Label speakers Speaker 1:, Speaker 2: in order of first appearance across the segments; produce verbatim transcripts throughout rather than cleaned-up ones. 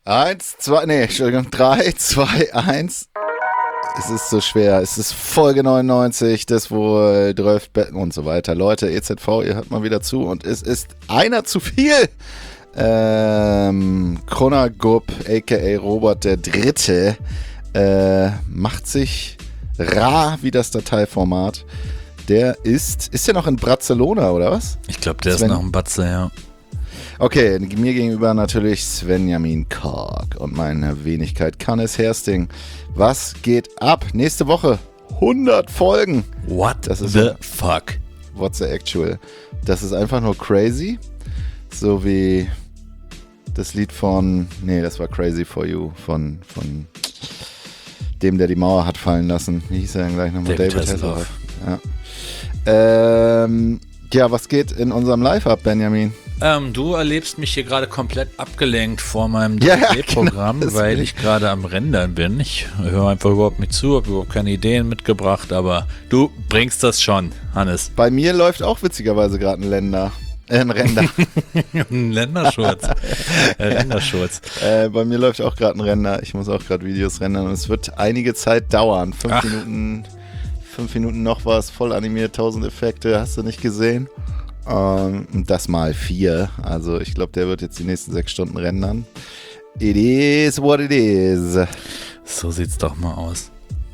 Speaker 1: Eins, zwei, nee, Entschuldigung, drei, zwei, eins. Es ist so schwer. Es ist Folge neunundneunzig, das wohl Drölf Betten und so weiter. Leute, E Z V, ihr hört mal wieder zu und es ist einer zu viel. Ähm, Chronagub, aka Robert der Dritte, äh, macht sich rar wie das Dateiformat. Der ist, ist der noch in Barcelona oder was?
Speaker 2: Ich glaube, der
Speaker 1: Sven?
Speaker 2: ist noch ein Batze, ja.
Speaker 1: Okay, mir gegenüber natürlich Svenjamin Kork und meine Wenigkeit Cannes Hersting. Was geht ab? Nächste Woche hundert Folgen.
Speaker 2: What
Speaker 1: das ist
Speaker 2: the fuck?
Speaker 1: What's the actual? Das ist einfach nur crazy. So wie das Lied von, nee, das war Crazy for You von, von dem, der die Mauer hat fallen lassen. Wie hieß er denn gleich nochmal?
Speaker 2: David,
Speaker 1: David
Speaker 2: Hasselhoff.
Speaker 1: Hasselhoff. Ja. Ähm, ja, was geht in unserem Live ab, Benjamin?
Speaker 2: Ähm, du erlebst mich hier gerade komplett abgelenkt vor meinem
Speaker 1: Ja, ja,
Speaker 2: drei D-Programm,
Speaker 1: genau,
Speaker 2: weil ich gerade am Rendern bin. Ich höre einfach überhaupt nicht zu, habe überhaupt keine Ideen mitgebracht, aber du bringst das schon, Hannes.
Speaker 1: Bei mir läuft auch witzigerweise gerade ein Länder. Äh, ein Ränder.
Speaker 2: Ein Länderschurz. äh, Länderschurz.
Speaker 1: Äh, bei mir läuft auch gerade ein Ränder. Ich muss auch gerade Videos rendern und es wird einige Zeit dauern. Fünf
Speaker 2: Ach.
Speaker 1: Minuten, fünf Minuten noch was, voll animiert, tausend Effekte, hast du nicht gesehen? Ähm, das mal vier. Also ich glaube, der wird jetzt die nächsten sechs Stunden rendern. It is what it is.
Speaker 2: So sieht's doch mal aus.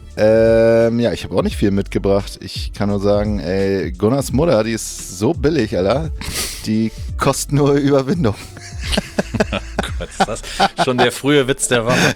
Speaker 1: Ähm, ja, ich habe auch nicht viel mitgebracht. Ich kann nur sagen, ey, Gunnars Mutter, die ist so billig, Alter. Die kostet nur Überwindung.
Speaker 2: Oh Gott, ist das schon der frühe Witz der Woche.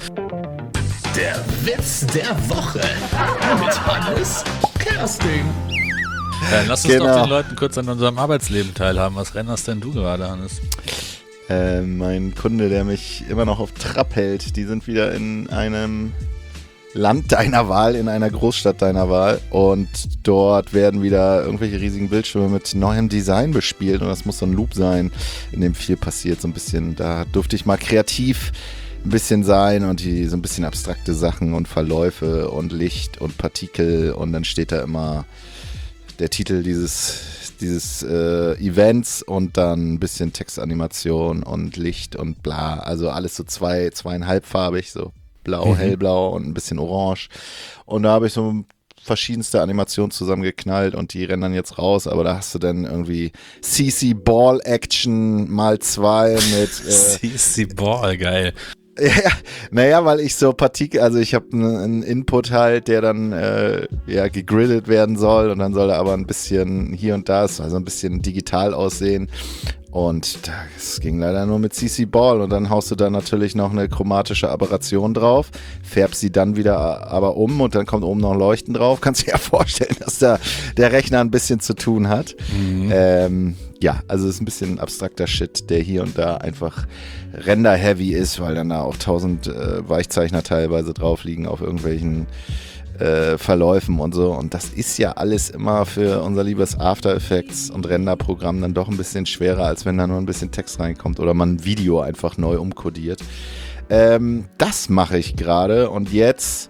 Speaker 3: Der Witz der Woche mit Hannes Kersting.
Speaker 2: Dann lass uns
Speaker 1: Genau.
Speaker 2: doch den Leuten kurz an unserem Arbeitsleben teilhaben. Was rennerst denn du gerade, Hannes?
Speaker 1: Äh, mein Kunde, der mich immer noch auf Trab hält, die sind wieder in einem Land deiner Wahl, in einer Großstadt deiner Wahl und dort werden wieder irgendwelche riesigen Bildschirme mit neuem Design bespielt und das muss so ein Loop sein, in dem viel passiert, so ein bisschen, da durfte ich mal kreativ ein bisschen sein und die so ein bisschen abstrakte Sachen und Verläufe und Licht und Partikel und dann steht da immer der Titel dieses, dieses äh, Events und dann ein bisschen Textanimation und Licht und bla. Also alles so zwei, zweieinhalbfarbig, so blau,
Speaker 2: Mhm.
Speaker 1: hellblau und ein bisschen orange. Und da habe ich so verschiedenste Animationen zusammengeknallt und die rennen dann jetzt raus, aber da hast du dann irgendwie C C Ball Action mal zwei mit äh,
Speaker 2: C C Ball, geil.
Speaker 1: ja, naja, weil ich so Partikel, also ich habe einen Input halt, der dann äh, ja gegrillt werden soll und dann soll er aber ein bisschen hier und da, also ein bisschen digital aussehen und das ging leider nur mit C C Ball und dann haust du da natürlich noch eine chromatische Aberration drauf, färbst sie dann wieder aber um und dann kommt oben noch Leuchten drauf, kannst dir ja vorstellen, dass da der Rechner ein bisschen zu tun hat.
Speaker 2: Mhm.
Speaker 1: Ähm, ja, also es ist ein bisschen abstrakter Shit, der hier und da einfach Render-heavy ist, weil dann da auch tausend äh, Weichzeichner teilweise drauf liegen auf irgendwelchen äh, Verläufen und so. Und das ist ja alles immer für unser liebes After Effects und Renderprogramm dann doch ein bisschen schwerer, als wenn da nur ein bisschen Text reinkommt oder man ein Video einfach neu umkodiert. Ähm, das mache ich gerade und jetzt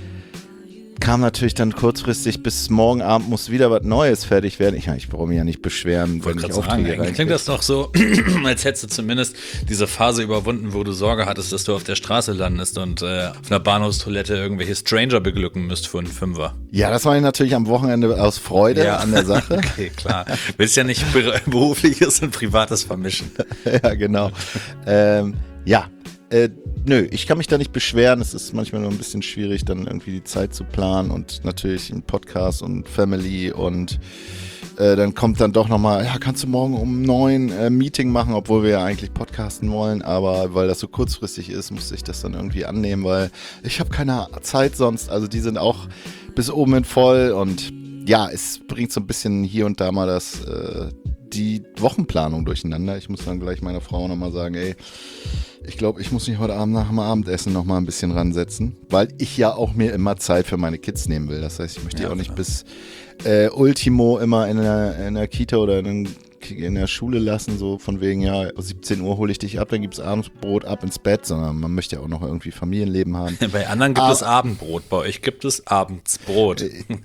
Speaker 1: kam natürlich dann kurzfristig, bis morgen Abend muss wieder was Neues fertig werden. Ich, ich brauche mich ja nicht beschweren,
Speaker 2: Ich wollte
Speaker 1: wenn ich
Speaker 2: gerade sagen,
Speaker 1: Aufträge
Speaker 2: eigentlich klingt
Speaker 1: reinkriege.
Speaker 2: das doch so, als hättest du zumindest diese Phase überwunden, wo du Sorge hattest, dass du auf der Straße landest und äh, auf einer Bahnhofstoilette irgendwelche Stranger beglücken müsst für einen Fünfer.
Speaker 1: Ja, das mache ich natürlich am Wochenende aus Freude
Speaker 2: Ja.
Speaker 1: an der Sache.
Speaker 2: Okay, klar. Willst ja nicht ber- berufliches und privates vermischen.
Speaker 1: Ja, genau. Ähm, ja, äh, nö, ich kann mich da nicht beschweren. Es ist manchmal nur ein bisschen schwierig, dann irgendwie die Zeit zu planen und natürlich ein Podcast und Family und äh, dann kommt dann doch nochmal, ja, kannst du morgen um neun äh, Meeting machen, obwohl wir ja eigentlich podcasten wollen, aber weil das so kurzfristig ist, musste ich das dann irgendwie annehmen, weil ich habe keine Zeit sonst. Also die sind auch bis oben hin voll und ja, es bringt so ein bisschen hier und da mal das, äh, die Wochenplanung durcheinander. Ich muss dann gleich meiner Frau nochmal sagen, ey, ich glaube, ich muss mich heute Abend nach dem Abendessen nochmal ein bisschen ransetzen, weil ich ja auch mir immer Zeit für meine Kids nehmen will. Das heißt, ich möchte die
Speaker 2: Ja,
Speaker 1: auch nicht
Speaker 2: klar.
Speaker 1: bis äh, Ultimo immer in der, in der Kita oder in, den, in der Schule lassen, so von wegen, ja, siebzehn Uhr hole ich dich ab, dann gibt's Abendbrot, ab ins Bett, sondern man möchte ja auch noch irgendwie Familienleben haben.
Speaker 2: Bei anderen gibt
Speaker 1: Ah.
Speaker 2: es Abendbrot, bei euch gibt es Abendsbrot.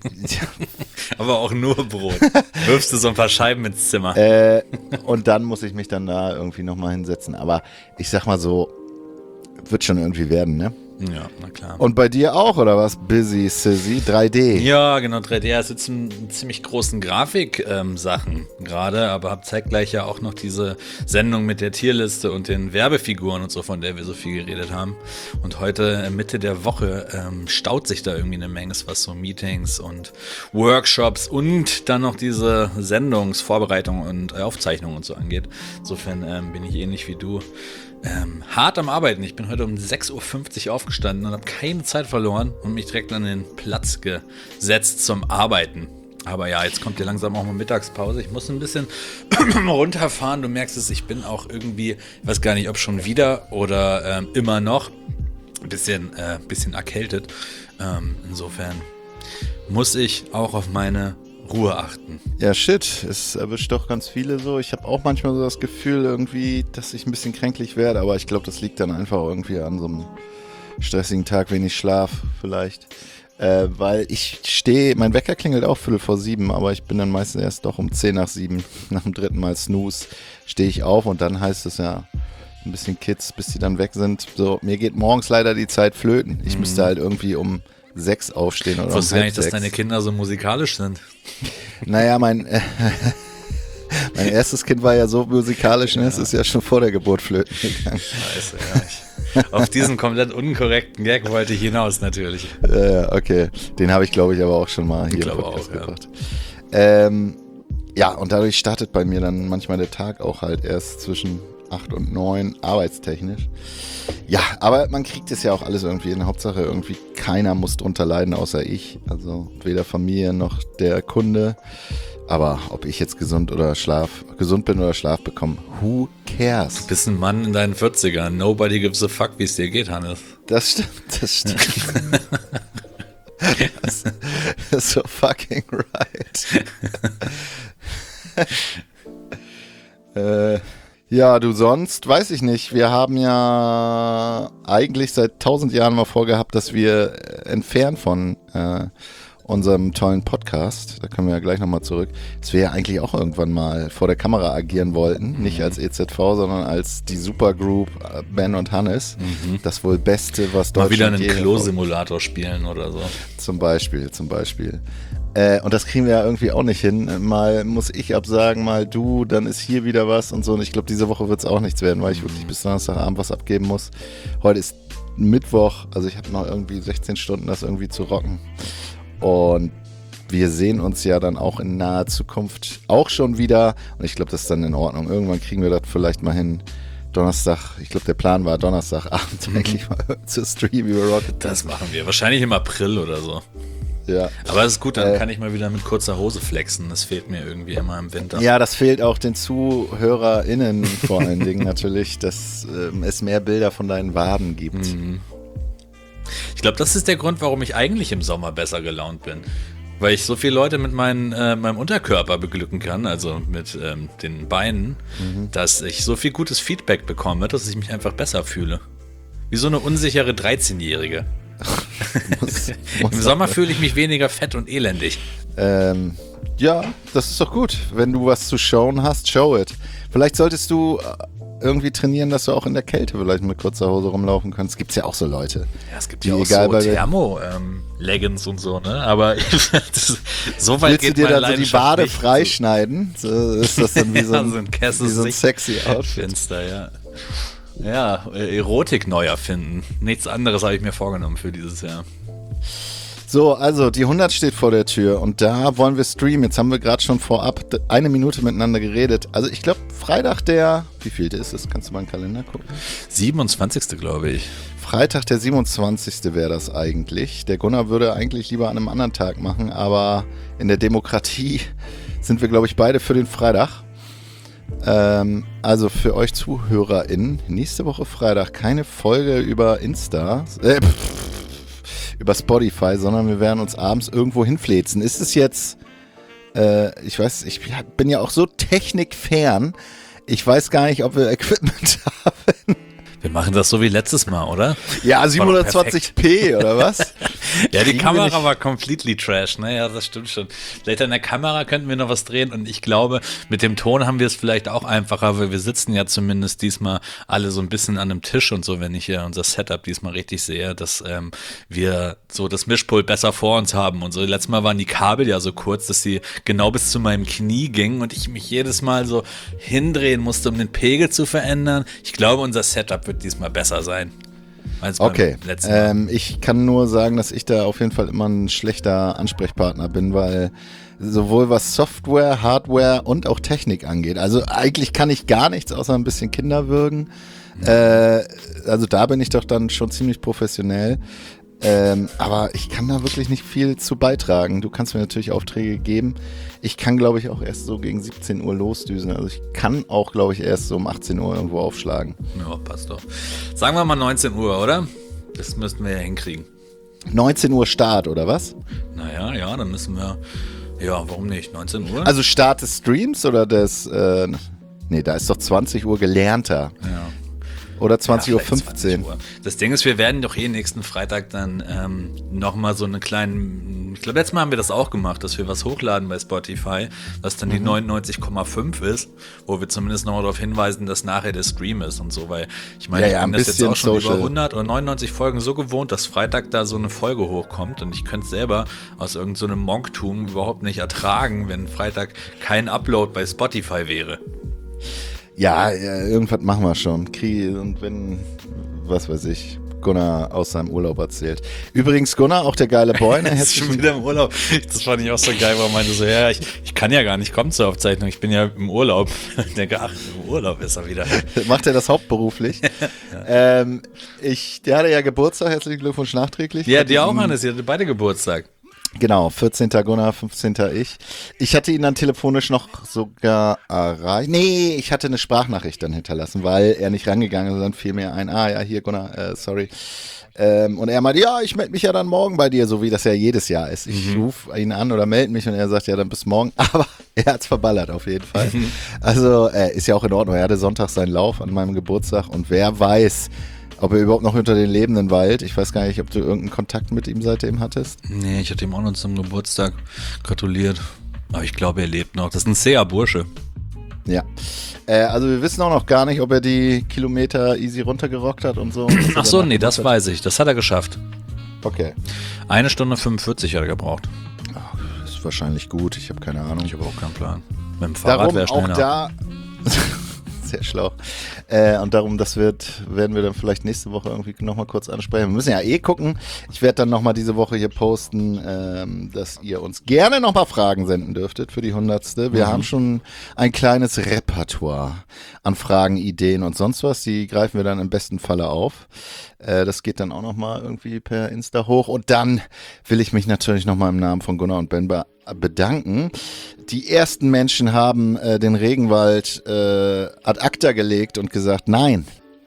Speaker 2: Aber auch nur Brot. Wirfst du so ein paar Scheiben ins Zimmer.
Speaker 1: Äh, und dann muss ich mich dann da irgendwie nochmal hinsetzen. Aber ich sag mal so, wird schon irgendwie werden, ne?
Speaker 2: Ja, na klar.
Speaker 1: Und bei dir auch, oder was? Busy, Sissy, drei D.
Speaker 2: Ja, genau, drei D. Ich sitze in ziemlich großen Grafik-Sachen ähm, gerade, aber habe zeitgleich ja auch noch diese Sendung mit der Tierliste und den Werbefiguren und so, von der wir so viel geredet haben. Und heute, Mitte der Woche, ähm, staut sich da irgendwie eine Menge, was so Meetings und Workshops und dann noch diese Sendungsvorbereitung und Aufzeichnung und so angeht. Insofern ähm, bin ich ähnlich wie du. Ähm, hart am Arbeiten. Ich bin heute um sechs Uhr fünfzig aufgestanden und habe keine Zeit verloren und mich direkt an den Platz gesetzt zum Arbeiten. Aber ja, jetzt kommt hier langsam auch mal Mittagspause. Ich muss ein bisschen runterfahren. Du merkst es, ich bin auch irgendwie, ich weiß gar nicht, ob schon wieder oder ähm, immer noch, ein bisschen, äh, bisschen erkältet. Ähm, insofern muss ich auch auf meine Ruhe achten.
Speaker 1: Ja, shit, es erwischt doch ganz viele so. Ich habe auch manchmal so das Gefühl irgendwie, dass ich ein bisschen kränklich werde, aber ich glaube, das liegt dann einfach irgendwie an so einem stressigen Tag, wenig Schlaf vielleicht. Äh, weil ich stehe, mein Wecker klingelt auch Viertel vor sieben, aber ich bin dann meistens erst doch um zehn nach sieben, nach dem dritten Mal Snooze, stehe ich auf und dann heißt es ja ein bisschen Kids, bis die dann weg sind. So, mir geht morgens leider die Zeit flöten. Ich mhm. müsste halt irgendwie um sechs aufstehen oder
Speaker 2: ich wusste
Speaker 1: um
Speaker 2: gar nicht, dass
Speaker 1: sechs.
Speaker 2: deine Kinder so musikalisch sind.
Speaker 1: Naja, mein, äh, mein erstes Kind war ja so musikalisch, ne? Es ist ja schon vor der Geburt flöten gegangen.
Speaker 2: Scheiße, ja. Ich, auf diesen komplett unkorrekten Gag wollte ich hinaus natürlich.
Speaker 1: Äh, okay, den habe ich, glaube ich, aber auch schon mal hier im Podcast auch, gebracht. Ja. Ähm, ja, und dadurch startet bei mir dann manchmal der Tag auch halt erst zwischen acht und neun arbeitstechnisch. Ja, aber man kriegt es ja auch alles irgendwie in. Hauptsache irgendwie keiner muss drunter leiden, außer ich. Also weder Familie noch der Kunde. Aber ob ich jetzt gesund oder Schlaf, gesund bin oder Schlaf bekomme, who cares?
Speaker 2: Du bist ein Mann in deinen vierzigern. Nobody gives a fuck, wie es dir geht, Hannes.
Speaker 1: Das stimmt, das stimmt. das, das ist so fucking right. äh, Ja, du sonst, weiß ich nicht. Wir haben ja eigentlich seit tausend Jahren mal vorgehabt, dass wir entfernt von äh, unserem tollen Podcast, da kommen wir ja gleich nochmal zurück, dass wir ja eigentlich auch irgendwann mal vor der Kamera agieren wollten. Mhm. Nicht als E Z V, sondern als die Supergroup äh, Ben und Hannes. Mhm. Das wohl Beste, was Deutschland
Speaker 2: mal wieder einen
Speaker 1: je
Speaker 2: Klo-Simulator spielen oder so.
Speaker 1: Zum Beispiel, zum Beispiel. Äh, und das kriegen wir ja irgendwie auch nicht hin. Mal muss ich absagen, mal du, dann ist hier wieder was und so. Und ich glaube, diese Woche wird es auch nichts werden, weil ich wirklich bis Donnerstagabend was abgeben muss. Heute ist Mittwoch, also ich habe noch irgendwie sechzehn Stunden, das irgendwie zu rocken. Und wir sehen uns ja dann auch in naher Zukunft auch schon wieder. Und ich glaube, das ist dann in Ordnung. Irgendwann kriegen wir das vielleicht mal hin. Donnerstag, ich glaube, der Plan war Donnerstagabend mhm. eigentlich mal zu streamen über Rocket.
Speaker 2: Das machen wir. Wahrscheinlich im April oder so.
Speaker 1: Ja.
Speaker 2: Aber es ist gut, dann
Speaker 1: äh,
Speaker 2: kann ich mal wieder mit kurzer Hose flexen. Das fehlt mir irgendwie immer im Winter.
Speaker 1: Ja, das fehlt auch den ZuhörerInnen vor allen Dingen natürlich, dass ähm, es mehr Bilder von deinen Waden gibt.
Speaker 2: Mhm. Ich glaube, das ist der Grund, warum ich eigentlich im Sommer besser gelaunt bin. Weil ich so viele Leute mit meinen, äh, meinem Unterkörper beglücken kann, also mit ähm, den Beinen, mhm. dass ich so viel gutes Feedback bekomme, dass ich mich einfach besser fühle. Wie so eine unsichere dreizehnjährige. muss, muss Im Sommer fühle ich mich weniger fett und elendig.
Speaker 1: Ähm, ja, das ist doch gut. Wenn du was zu showen hast, show it. Vielleicht solltest du irgendwie trainieren, dass du auch in der Kälte vielleicht mit kurzer Hose rumlaufen kannst. Gibt's ja auch so Leute.
Speaker 2: Ja, es gibt ja auch so Thermo-Leggings ähm, und so, ne? Aber das, so weit
Speaker 1: Willst
Speaker 2: geht
Speaker 1: du dir
Speaker 2: meine
Speaker 1: dann so die
Speaker 2: Leidenschaft
Speaker 1: Wade
Speaker 2: nicht.
Speaker 1: freischneiden? So ist das dann wie so ein,
Speaker 2: ja, so ein,
Speaker 1: wie so ein sexy Outfit.
Speaker 2: Fenster, ja. Ja, Erotik neu erfinden. Nichts anderes habe ich mir vorgenommen für dieses Jahr.
Speaker 1: So, also die hundert steht vor der Tür und da wollen wir streamen. Jetzt haben wir gerade schon vorab eine Minute miteinander geredet. Also ich glaube, Freitag der, wie viel ist es? Kannst du mal in den Kalender gucken?
Speaker 2: siebenundzwanzigste glaube ich.
Speaker 1: Freitag der siebenundzwanzigste wäre das eigentlich. Der Gunnar würde eigentlich lieber an einem anderen Tag machen, aber in der Demokratie sind wir, glaube ich, beide für den Freitag. Ähm, also für euch ZuhörerInnen, nächste Woche Freitag keine Folge über Insta, äh, pff, über Spotify, sondern wir werden uns abends irgendwo hinfläzen. Ist es jetzt, äh, ich weiß, ich bin ja auch so technikfern, ich weiß gar nicht, ob wir Equipment haben.
Speaker 2: Wir machen das so wie letztes Mal, oder?
Speaker 1: Ja, siebenhundertzwanzig p oder was?
Speaker 2: Ja, die
Speaker 1: Kriegen wir
Speaker 2: Kamera
Speaker 1: nicht-
Speaker 2: war completely trash, ne? Ja, das stimmt schon. Vielleicht an der Kamera könnten wir noch was drehen und ich glaube, mit dem Ton haben wir es vielleicht auch einfacher, weil wir sitzen ja zumindest diesmal alle so ein bisschen an einem Tisch und so, wenn ich hier unser Setup diesmal richtig sehe, dass ähm, wir so das Mischpult besser vor uns haben und so. Letztes Mal waren die Kabel ja so kurz, dass sie genau bis zu meinem Knie gingen und ich mich jedes Mal so hindrehen musste, um den Pegel zu verändern. Ich glaube, unser Setup wird diesmal besser sein. als beim
Speaker 1: Okay,
Speaker 2: letzten Mal.
Speaker 1: ähm, ich kann nur sagen, dass ich da auf jeden Fall immer ein schlechter Ansprechpartner bin, weil sowohl was Software, Hardware und auch Technik angeht, also eigentlich kann ich gar nichts außer ein bisschen Kinder würgen. Äh, also da bin ich doch dann schon ziemlich professionell. Ähm, aber ich kann da wirklich nicht viel zu beitragen. Du kannst mir natürlich Aufträge geben. Ich kann, glaube ich, auch erst so gegen siebzehn Uhr losdüsen. Also ich kann auch, glaube ich, erst so um achtzehn Uhr irgendwo aufschlagen.
Speaker 2: Ja, passt doch. Sagen wir mal neunzehn Uhr, oder? Das müssten wir ja hinkriegen.
Speaker 1: neunzehn Uhr Start, oder was?
Speaker 2: Naja, ja, dann müssen wir. Ja, warum nicht? neunzehn Uhr?
Speaker 1: Also Start des Streams oder des... Äh, nee, da ist doch zwanzig Uhr gelernter.
Speaker 2: ja.
Speaker 1: Oder zwanzig Uhr
Speaker 2: Ja, vielleicht
Speaker 1: fünfzehn.
Speaker 2: zwanzig Uhr. Das Ding ist, wir werden doch eh nächsten Freitag dann ähm, nochmal so eine kleinen, ich glaube, letztes Mal haben wir das auch gemacht, dass wir was hochladen bei Spotify, was dann die
Speaker 1: Mhm.
Speaker 2: neunundneunzig Komma fünf ist, wo wir zumindest nochmal darauf hinweisen, dass nachher der Stream ist und so, weil ich meine,
Speaker 1: Ja,
Speaker 2: ich
Speaker 1: ja,
Speaker 2: bin
Speaker 1: ein
Speaker 2: das jetzt
Speaker 1: bisschen
Speaker 2: auch schon
Speaker 1: Social.
Speaker 2: über hundert oder neunundneunzig Folgen so gewohnt, dass Freitag da so eine Folge hochkommt und ich könnte es selber aus irgendeinem so einem Monktum überhaupt nicht ertragen, wenn Freitag kein Upload bei Spotify wäre.
Speaker 1: Ja, ja, irgendwas machen wir schon. Krieg, und wenn, was weiß ich, Gunnar aus seinem Urlaub erzählt. Übrigens, Gunnar, auch der geile Boy, ne?
Speaker 2: Er ist schon
Speaker 1: Herzlichen-
Speaker 2: wieder im Urlaub. Das fand ich auch so geil, weil er meinte so, ja, ich, ich kann ja gar nicht kommen zur Aufzeichnung, ich bin ja im Urlaub. Ich denke, ach, im Urlaub ist er wieder.
Speaker 1: Macht er das hauptberuflich? ähm, ich, der hatte ja Geburtstag, herzlichen Glückwunsch nachträglich.
Speaker 2: Ja,
Speaker 1: Hatte
Speaker 2: dir auch,
Speaker 1: ihn-
Speaker 2: Hannes, ihr hattet beide Geburtstag.
Speaker 1: Genau, vierzehnter Gunnar, fünfzehnter ich. Ich hatte ihn dann telefonisch noch sogar erreicht. Nee, ich hatte eine Sprachnachricht dann hinterlassen, weil er nicht rangegangen ist. Dann fiel mir ein, ah ja, hier Gunnar, äh, sorry. Ähm, und er meinte, ja, ich melde mich ja dann morgen bei dir, so wie das ja jedes Jahr ist. Ich rufe ihn an oder melde mich und er sagt, ja, dann bis morgen. Aber er hat's verballert auf jeden Fall. Also äh, ist ja auch in Ordnung. Er hatte Sonntag seinen Lauf an meinem Geburtstag und wer weiß, ob er überhaupt noch unter den Lebenden weilt. Ich weiß gar nicht, ob du irgendeinen Kontakt mit ihm seitdem hattest.
Speaker 2: Nee, ich hatte ihm auch noch zum Geburtstag gratuliert. Aber ich glaube, er lebt noch. Das ist ein zäher Bursche.
Speaker 1: Ja. Äh, also wir wissen auch noch gar nicht, ob er die Kilometer easy runtergerockt hat und so. Was er
Speaker 2: Ach so,
Speaker 1: danach
Speaker 2: nee, das
Speaker 1: gemacht hat.
Speaker 2: weiß ich. Das hat er geschafft.
Speaker 1: Okay.
Speaker 2: Eine Stunde fünfundvierzig hat er gebraucht.
Speaker 1: Ist wahrscheinlich gut. Ich habe keine Ahnung.
Speaker 2: Ich habe auch keinen Plan. Mit dem Fahrrad
Speaker 1: Darum
Speaker 2: wäre
Speaker 1: auch
Speaker 2: schneller.
Speaker 1: da... Sehr schlau. Äh, und darum, das wird, werden wir dann vielleicht nächste Woche irgendwie nochmal kurz ansprechen. Wir müssen ja eh gucken. Ich werde dann nochmal diese Woche hier posten, ähm, dass ihr uns gerne nochmal Fragen senden dürftet für die hundertste. Wir
Speaker 2: Mhm.
Speaker 1: haben schon ein kleines Repertoire an Fragen, Ideen und sonst was. Die greifen wir dann im besten Falle auf. Äh, das geht dann auch nochmal irgendwie per Insta hoch. Und dann will ich mich natürlich nochmal im Namen von Gunnar und Ben be- bedanken. Die ersten Menschen haben äh, den Regenwald äh, ad acta gelegt und gesagt, nein,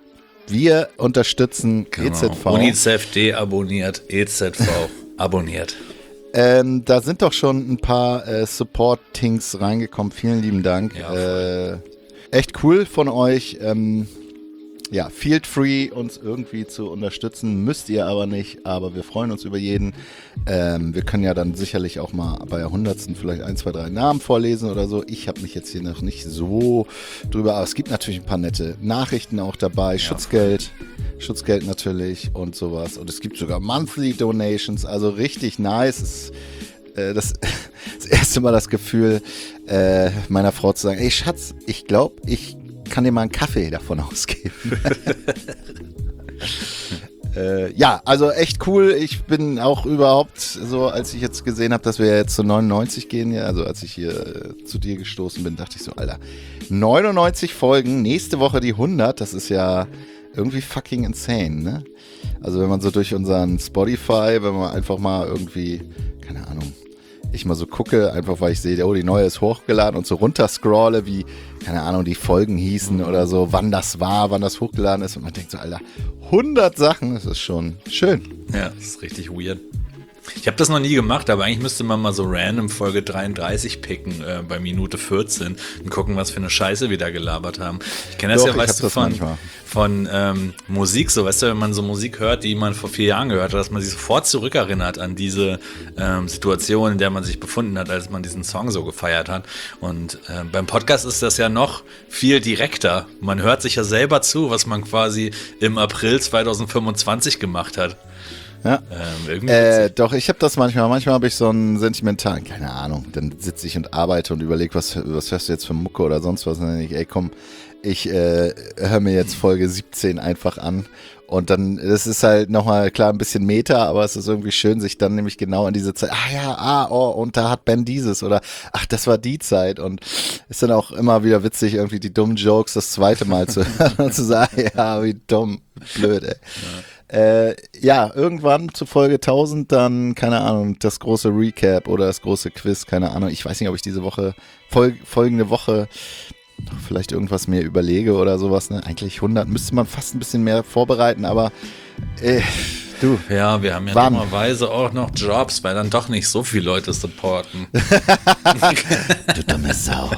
Speaker 1: wir unterstützen E Z V.
Speaker 2: Genau. UNICEF deabonniert, E Z V abonniert.
Speaker 1: Ähm, da sind doch schon ein paar äh, Support-Tings reingekommen. Vielen lieben Dank.
Speaker 2: Ja,
Speaker 1: äh, echt cool von euch. Ähm, ja, feel free, uns irgendwie zu unterstützen. Müsst ihr aber nicht, aber wir freuen uns über jeden. Ähm, wir können ja dann sicherlich auch mal bei der hundertsten vielleicht ein, zwei, drei Namen vorlesen oder so. Ich habe mich jetzt hier noch nicht so drüber, aber es gibt natürlich ein paar nette Nachrichten auch dabei. Schutzgeld, Schutzgeld natürlich und sowas. Und es gibt sogar Monthly Donations, also richtig nice. Es, äh, das, das erste Mal das Gefühl äh, meiner Frau zu sagen, ey Schatz, ich glaube, ich kann dir mal einen Kaffee davon ausgeben. äh, ja, also echt cool. Ich bin auch überhaupt so, als ich jetzt gesehen habe, dass wir jetzt zu neunundneunzig gehen, ja, also als ich hier äh, zu dir gestoßen bin, dachte ich so, Alter, neunundneunzig Folgen, nächste Woche die hundert, das ist ja irgendwie fucking insane, ne? Also wenn man so durch unseren Spotify, wenn man einfach mal irgendwie, keine Ahnung, ich mal so gucke, einfach weil ich sehe, oh, die neue ist hochgeladen und so runterscrolle, wie, keine Ahnung, die Folgen hießen oder so, wann das war, wann das hochgeladen ist und man denkt so, Alter, hundert Sachen, das ist schon schön.
Speaker 2: Ja, das ist richtig weird. Ich habe das noch nie gemacht, aber eigentlich müsste man mal so random Folge dreiunddreißig picken äh, bei Minute vierzehn und gucken, was für eine Scheiße wir da gelabert haben. Ich kenne das
Speaker 1: Doch,
Speaker 2: ja, weißt du, von, von ähm, Musik, so, weißt du, wenn man so Musik hört, die man vor vier Jahren gehört hat, dass man sich sofort zurückerinnert an diese ähm, Situation, in der man sich befunden hat, als man diesen Song so gefeiert hat. Und äh, beim Podcast ist das ja noch viel direkter. Man hört sich ja selber zu, was man quasi im April zwanzig fünfundzwanzig gemacht hat.
Speaker 1: Ja.
Speaker 2: Ähm,
Speaker 1: äh, doch, ich habe das manchmal. Manchmal habe ich so einen sentimentalen, keine Ahnung. Dann sitze ich und arbeite und überlege, was, was hörst du jetzt für Mucke oder sonst was. Und dann denke ich, ey, komm, ich äh, höre mir jetzt Folge siebzehn einfach an. Und dann, das ist halt nochmal, klar, ein bisschen Meta, aber es ist irgendwie schön, sich dann nämlich genau an diese Zeit, ah ja, ah, oh, und da hat Ben dieses oder, ach, das war die Zeit. Und ist dann auch immer wieder witzig, irgendwie die dummen Jokes das zweite Mal zu hören und zu sagen, ja, wie dumm, blöd, ey. Ja. Äh, ja, irgendwann zu Folge tausend dann, keine Ahnung, das große Recap oder das große Quiz, keine Ahnung. Ich weiß nicht, ob ich diese Woche, fol- folgende Woche vielleicht irgendwas mehr überlege oder sowas. Ne? Eigentlich hundert müsste man fast ein bisschen mehr vorbereiten, aber äh, du.
Speaker 2: Ja, wir haben ja
Speaker 1: wann?
Speaker 2: dummerweise auch noch Jobs, weil dann doch nicht so viele Leute supporten.
Speaker 1: Du dumme Sau.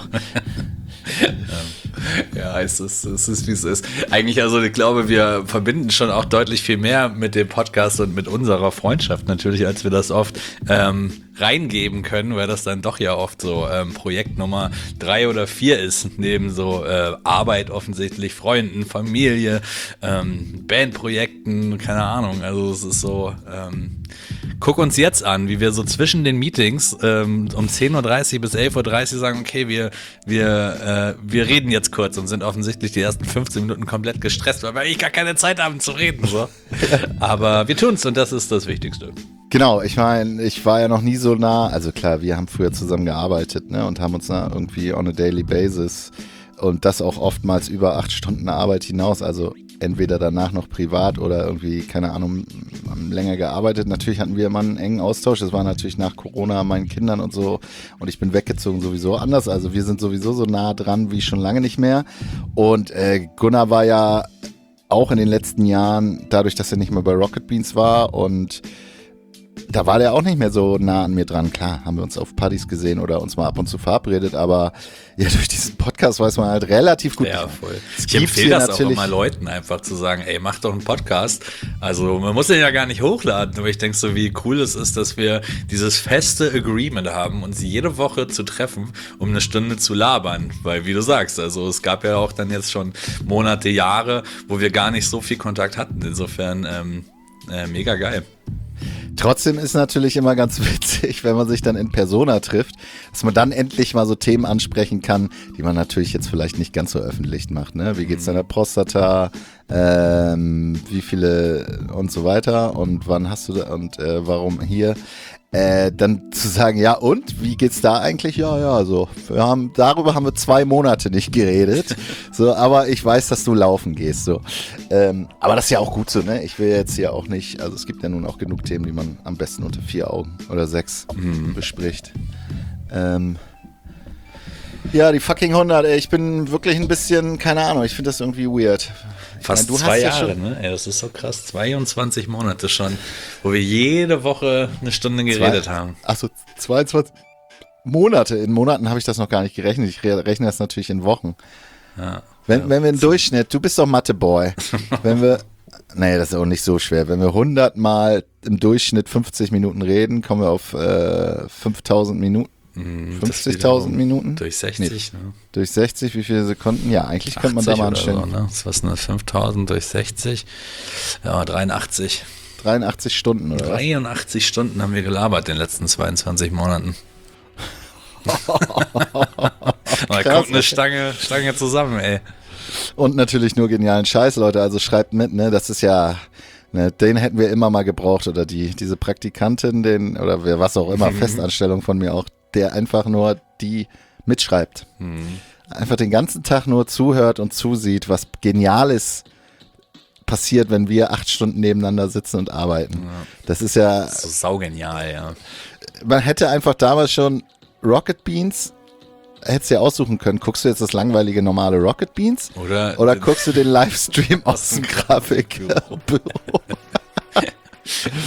Speaker 2: Ja, es ist, es ist, wie es ist. Eigentlich, also ich glaube, wir verbinden schon auch deutlich viel mehr mit dem Podcast und mit unserer Freundschaft natürlich, als wir das oft ähm, reingeben können, weil das dann doch ja oft so ähm, Projekt Nummer drei oder vier ist, neben so äh, Arbeit offensichtlich, Freunden, Familie, ähm, Bandprojekten, keine Ahnung. Also es ist so, ähm, guck uns jetzt an, wie wir so zwischen den Meetings ähm, um zehn Uhr dreißig bis elf Uhr dreißig sagen, okay, wir, wir, äh, wir reden jetzt kurz und sind offensichtlich die ersten fünfzehn Minuten komplett gestresst, weil wir eigentlich gar keine Zeit haben zu reden. So. Aber wir tun's und das ist das Wichtigste.
Speaker 1: Genau, ich meine, ich war ja noch nie so nah, also klar, wir haben früher zusammen gearbeitet, ne, und haben uns da irgendwie on a daily basis und das auch oftmals über acht Stunden Arbeit hinaus, also entweder danach noch privat oder irgendwie, keine Ahnung, länger gearbeitet. Natürlich hatten wir immer einen engen Austausch, das war natürlich nach Corona, meinen Kindern und so, und ich bin weggezogen sowieso anders, also wir sind sowieso so nah dran wie schon lange nicht mehr, und äh, Gunnar war ja auch in den letzten Jahren, dadurch, dass er nicht mehr bei Rocket Beans war, und da war der auch nicht mehr so nah an mir dran. Klar, haben wir uns auf Partys gesehen oder uns mal ab und zu verabredet, aber ja, durch diesen Podcast weiß man halt relativ gut.
Speaker 2: Ja, voll. Ich empfehle das auch immer Leuten einfach zu sagen, ey, mach doch einen Podcast. Also man muss den ja gar nicht hochladen, aber ich denke so, wie cool es ist, dass wir dieses feste Agreement haben, uns jede Woche zu treffen, um eine Stunde zu labern. Weil, wie du sagst, also es gab ja auch dann jetzt schon Monate, Jahre, wo wir gar nicht so viel Kontakt hatten. Insofern ähm, äh, mega geil.
Speaker 1: Trotzdem ist natürlich immer ganz witzig, wenn man sich dann in Persona trifft, dass man dann endlich mal so Themen ansprechen kann, die man natürlich jetzt vielleicht nicht ganz so öffentlich macht. Ne? Wie geht's deiner Prostata, ähm, wie viele und so weiter und wann hast du da und äh, warum hier? Äh, dann zu sagen, ja und, wie geht's da eigentlich? Ja, ja, so, wir haben, darüber haben wir zwei Monate nicht geredet, so, aber ich weiß, dass du laufen gehst, so. Ähm, aber das ist ja auch gut so, ne? Ich will jetzt hier auch nicht, also es gibt ja nun auch genug Themen, die man am besten unter vier Augen oder sechs mhm. bespricht. Ähm, ja, die fucking hundert, ey, ich bin wirklich ein bisschen, keine Ahnung, ich finde das irgendwie weird.
Speaker 2: Fast
Speaker 1: meine,
Speaker 2: zwei
Speaker 1: ja
Speaker 2: Jahre,
Speaker 1: schon,
Speaker 2: ne? Ey, das ist so krass. zweiundzwanzig Monate schon, wo wir jede Woche eine Stunde geredet
Speaker 1: zwei,
Speaker 2: haben.
Speaker 1: Achso, zweiundzwanzig Monate. In Monaten habe ich das noch gar nicht gerechnet. Ich rechne das natürlich in Wochen.
Speaker 2: Ja,
Speaker 1: wenn,
Speaker 2: ja.
Speaker 1: wenn wir im Durchschnitt, du bist doch Mathe-Boy, wenn wir, nee, das ist auch nicht so schwer, wenn wir hundert Mal im Durchschnitt fünfzig Minuten reden, kommen wir auf äh, fünftausend Minuten. fünfzigtausend Minuten?
Speaker 2: Durch sechzig, nee, ne?
Speaker 1: Durch sechzig, wie viele Sekunden? Ja, eigentlich könnte man da mal anstellen.
Speaker 2: So, ne? Was ist denn fünftausend durch sechzig? Ja, dreiundachtzig.
Speaker 1: dreiundachtzig Stunden, oder
Speaker 2: dreiundachtzig was? Stunden haben wir gelabert in den letzten zweiundzwanzig Monaten. Da kommt eine Stange, Stange zusammen, ey.
Speaker 1: Und natürlich nur genialen Scheiß, Leute, also schreibt mit, ne? Das ist ja... Ne, den hätten wir immer mal gebraucht oder die diese Praktikantin, den oder wer was auch immer, mhm. Festanstellung von mir auch, der einfach nur die mitschreibt. Mhm. Einfach den ganzen Tag nur zuhört und zusieht, was Geniales passiert, wenn wir acht Stunden nebeneinander sitzen und arbeiten. Ja. Das ist ja...
Speaker 2: Das ist so saugenial, ja.
Speaker 1: Man hätte einfach damals schon Rocket Beans... Hättest du ja aussuchen können, guckst du jetzt das langweilige normale Rocket Beans
Speaker 2: oder,
Speaker 1: oder guckst du den Livestream aus dem Grafikbüro?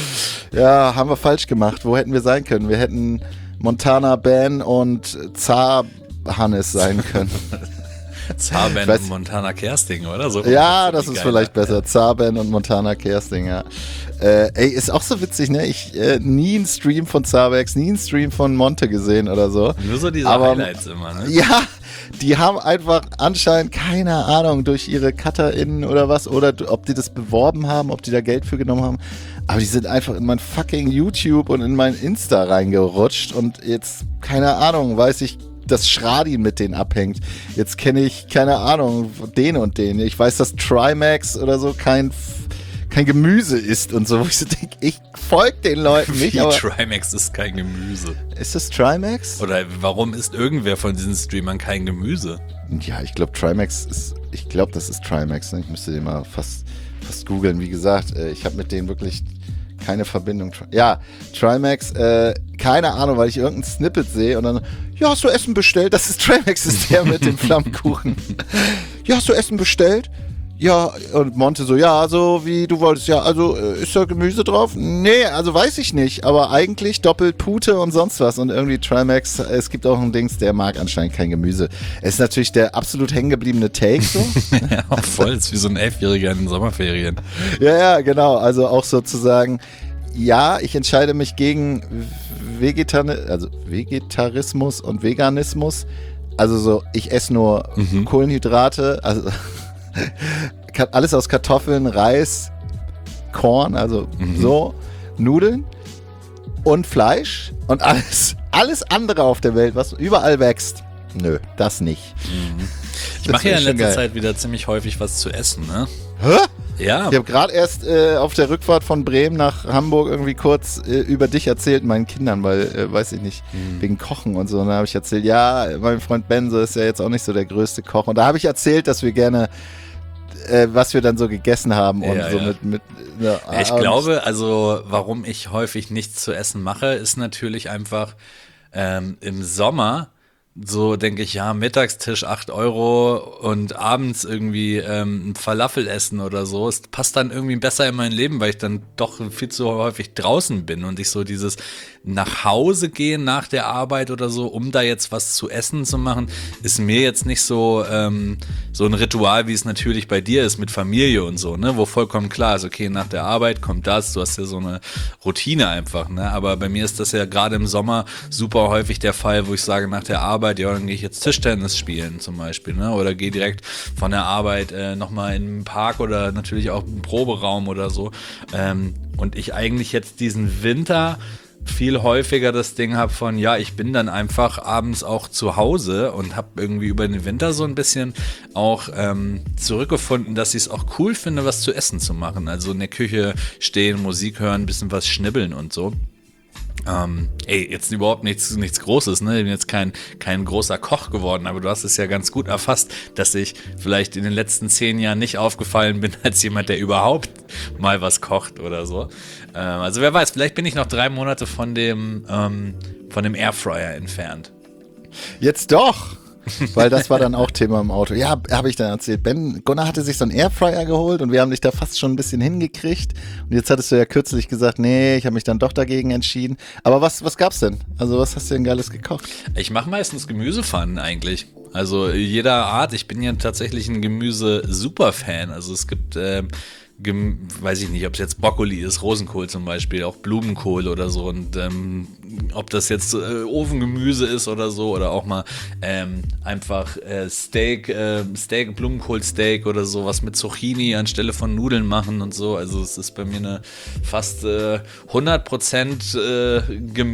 Speaker 1: Ja, haben wir falsch gemacht. Wo hätten wir sein können? Wir hätten Montana Ben und Zar Hannes sein können.
Speaker 2: Zar-Ben und Montana Kersting, oder? So
Speaker 1: ja, das ist
Speaker 2: geil,
Speaker 1: vielleicht
Speaker 2: ja.
Speaker 1: besser. Zar-Ben und Montana Kersting, ja. Äh, ey, ist auch so witzig, ne? Ich äh, nie einen Stream von Zarbex, nie einen Stream von Monte gesehen oder so.
Speaker 2: Nur so diese
Speaker 1: Aber,
Speaker 2: Highlights immer, ne?
Speaker 1: Ja, die haben einfach anscheinend, keine Ahnung, durch ihre CutterInnen oder was, oder ob die das beworben haben, ob die da Geld für genommen haben. Aber die sind einfach in mein fucking YouTube und in mein Insta reingerutscht und jetzt, keine Ahnung, weiß ich, dass Schradin mit denen abhängt. Jetzt kenne ich, keine Ahnung, den und den. Ich weiß, dass Trimax oder so kein, kein Gemüse ist und so. Wo ich so denke, ich folge den Leuten nicht.
Speaker 2: Wie
Speaker 1: Aber
Speaker 2: Trimax ist kein Gemüse.
Speaker 1: Ist das Trimax?
Speaker 2: Oder warum isst irgendwer von diesen Streamern kein Gemüse?
Speaker 1: Ja, ich glaube, Trimax ist, ich glaube, das ist Trimax. Ne? Ich müsste den mal fast, fast googeln. Wie gesagt, ich habe mit denen wirklich keine Verbindung. Ja, Trimax, äh, keine Ahnung, weil ich irgendein Snippet sehe und dann, ja, hast du Essen bestellt? Das ist Trimax, ist der mit dem Flammkuchen. Ja, hast du Essen bestellt? Ja, und Monte so, ja, so wie du wolltest, ja, also äh, ist da Gemüse drauf? Nee, also weiß ich nicht, aber eigentlich doppelt Pute und sonst was und irgendwie Trimax, es gibt auch einen Dings, der mag anscheinend kein Gemüse. Es ist natürlich der absolut hängengebliebene Take so.
Speaker 2: Ja, voll, ist wie so ein Elfjähriger in den Sommerferien.
Speaker 1: Ja, ja, genau, also auch sozusagen, ja, ich entscheide mich gegen Vegetar- also Vegetarismus und Veganismus, also so, ich esse nur mhm. Kohlenhydrate, also alles aus Kartoffeln, Reis, Korn, also mhm. so, Nudeln und Fleisch und alles, alles andere auf der Welt, was überall wächst. Nö, das nicht.
Speaker 2: Mhm. Ich mache ja in letzter geil. Zeit wieder ziemlich häufig was zu essen, ne?
Speaker 1: Hä?
Speaker 2: Ja.
Speaker 1: Ich habe gerade erst äh, auf der Rückfahrt von Bremen nach Hamburg irgendwie kurz äh, über dich erzählt, meinen Kindern, weil, äh, weiß ich nicht, mhm. wegen Kochen und so. Und da habe ich erzählt, ja, mein Freund Ben so ist ja jetzt auch nicht so der größte Koch. Und da habe ich erzählt, dass wir gerne, äh, was wir dann so gegessen haben und
Speaker 2: ja,
Speaker 1: so
Speaker 2: ja.
Speaker 1: mit. mit ja,
Speaker 2: ja, ich glaube, also warum ich häufig nichts zu essen mache, ist natürlich einfach ähm, im Sommer. So denke ich, ja, Mittagstisch acht Euro und abends irgendwie ähm, ein Falafel essen oder so. Es passt dann irgendwie besser in mein Leben, weil ich dann doch viel zu häufig draußen bin und ich so dieses nach Hause gehen nach der Arbeit oder so, um da jetzt was zu essen zu machen, ist mir jetzt nicht so ähm, so ein Ritual, wie es natürlich bei dir ist mit Familie und so, ne, wo vollkommen klar ist, okay, nach der Arbeit kommt das, du hast ja so eine Routine einfach, ne, aber bei mir ist das ja gerade im Sommer super häufig der Fall, wo ich sage, nach der Arbeit, ja, dann gehe ich jetzt Tischtennis spielen zum Beispiel, ne, oder gehe direkt von der Arbeit äh, nochmal in den Park oder natürlich auch im Proberaum oder so, ähm, und ich eigentlich jetzt diesen Winter viel häufiger das Ding habe von, ja, ich bin dann einfach abends auch zu Hause und habe irgendwie über den Winter so ein bisschen auch ähm, zurückgefunden, dass ich es auch cool finde, was zu essen zu machen. Also in der Küche stehen, Musik hören, ein bisschen was schnibbeln und so. Ähm, ey, jetzt überhaupt nichts, nichts Großes, ne? Ich bin jetzt kein, kein großer Koch geworden, aber du hast es ja ganz gut erfasst, dass ich vielleicht in den letzten zehn Jahren nicht aufgefallen bin als jemand, der überhaupt mal was kocht oder so. Ähm, also wer weiß, vielleicht bin ich noch drei Monate von dem, ähm, von dem Airfryer entfernt.
Speaker 1: Jetzt doch! Weil das war dann auch Thema im Auto. Ja, habe ich dann erzählt. Ben, Gunnar hatte sich so einen Airfryer geholt und wir haben dich da fast schon ein bisschen hingekriegt. Und jetzt hattest du ja kürzlich gesagt, nee, ich habe mich dann doch dagegen entschieden. Aber was, was gab's denn? Also was hast du denn Geiles gekocht?
Speaker 2: Ich mache meistens Gemüsepfannen eigentlich. Also jeder Art. Ich bin ja tatsächlich ein Gemüse-Super-Fan. Also es gibt... Ähm, Gem- weiß ich nicht, ob es jetzt Brokkoli ist, Rosenkohl zum Beispiel, auch Blumenkohl oder so und ähm, ob das jetzt äh, Ofengemüse ist oder so oder auch mal ähm, einfach äh, Steak, äh, Steak, Blumenkohlsteak oder so, was mit Zucchini anstelle von Nudeln machen und so, also es ist bei mir eine fast äh, hundert Prozent äh,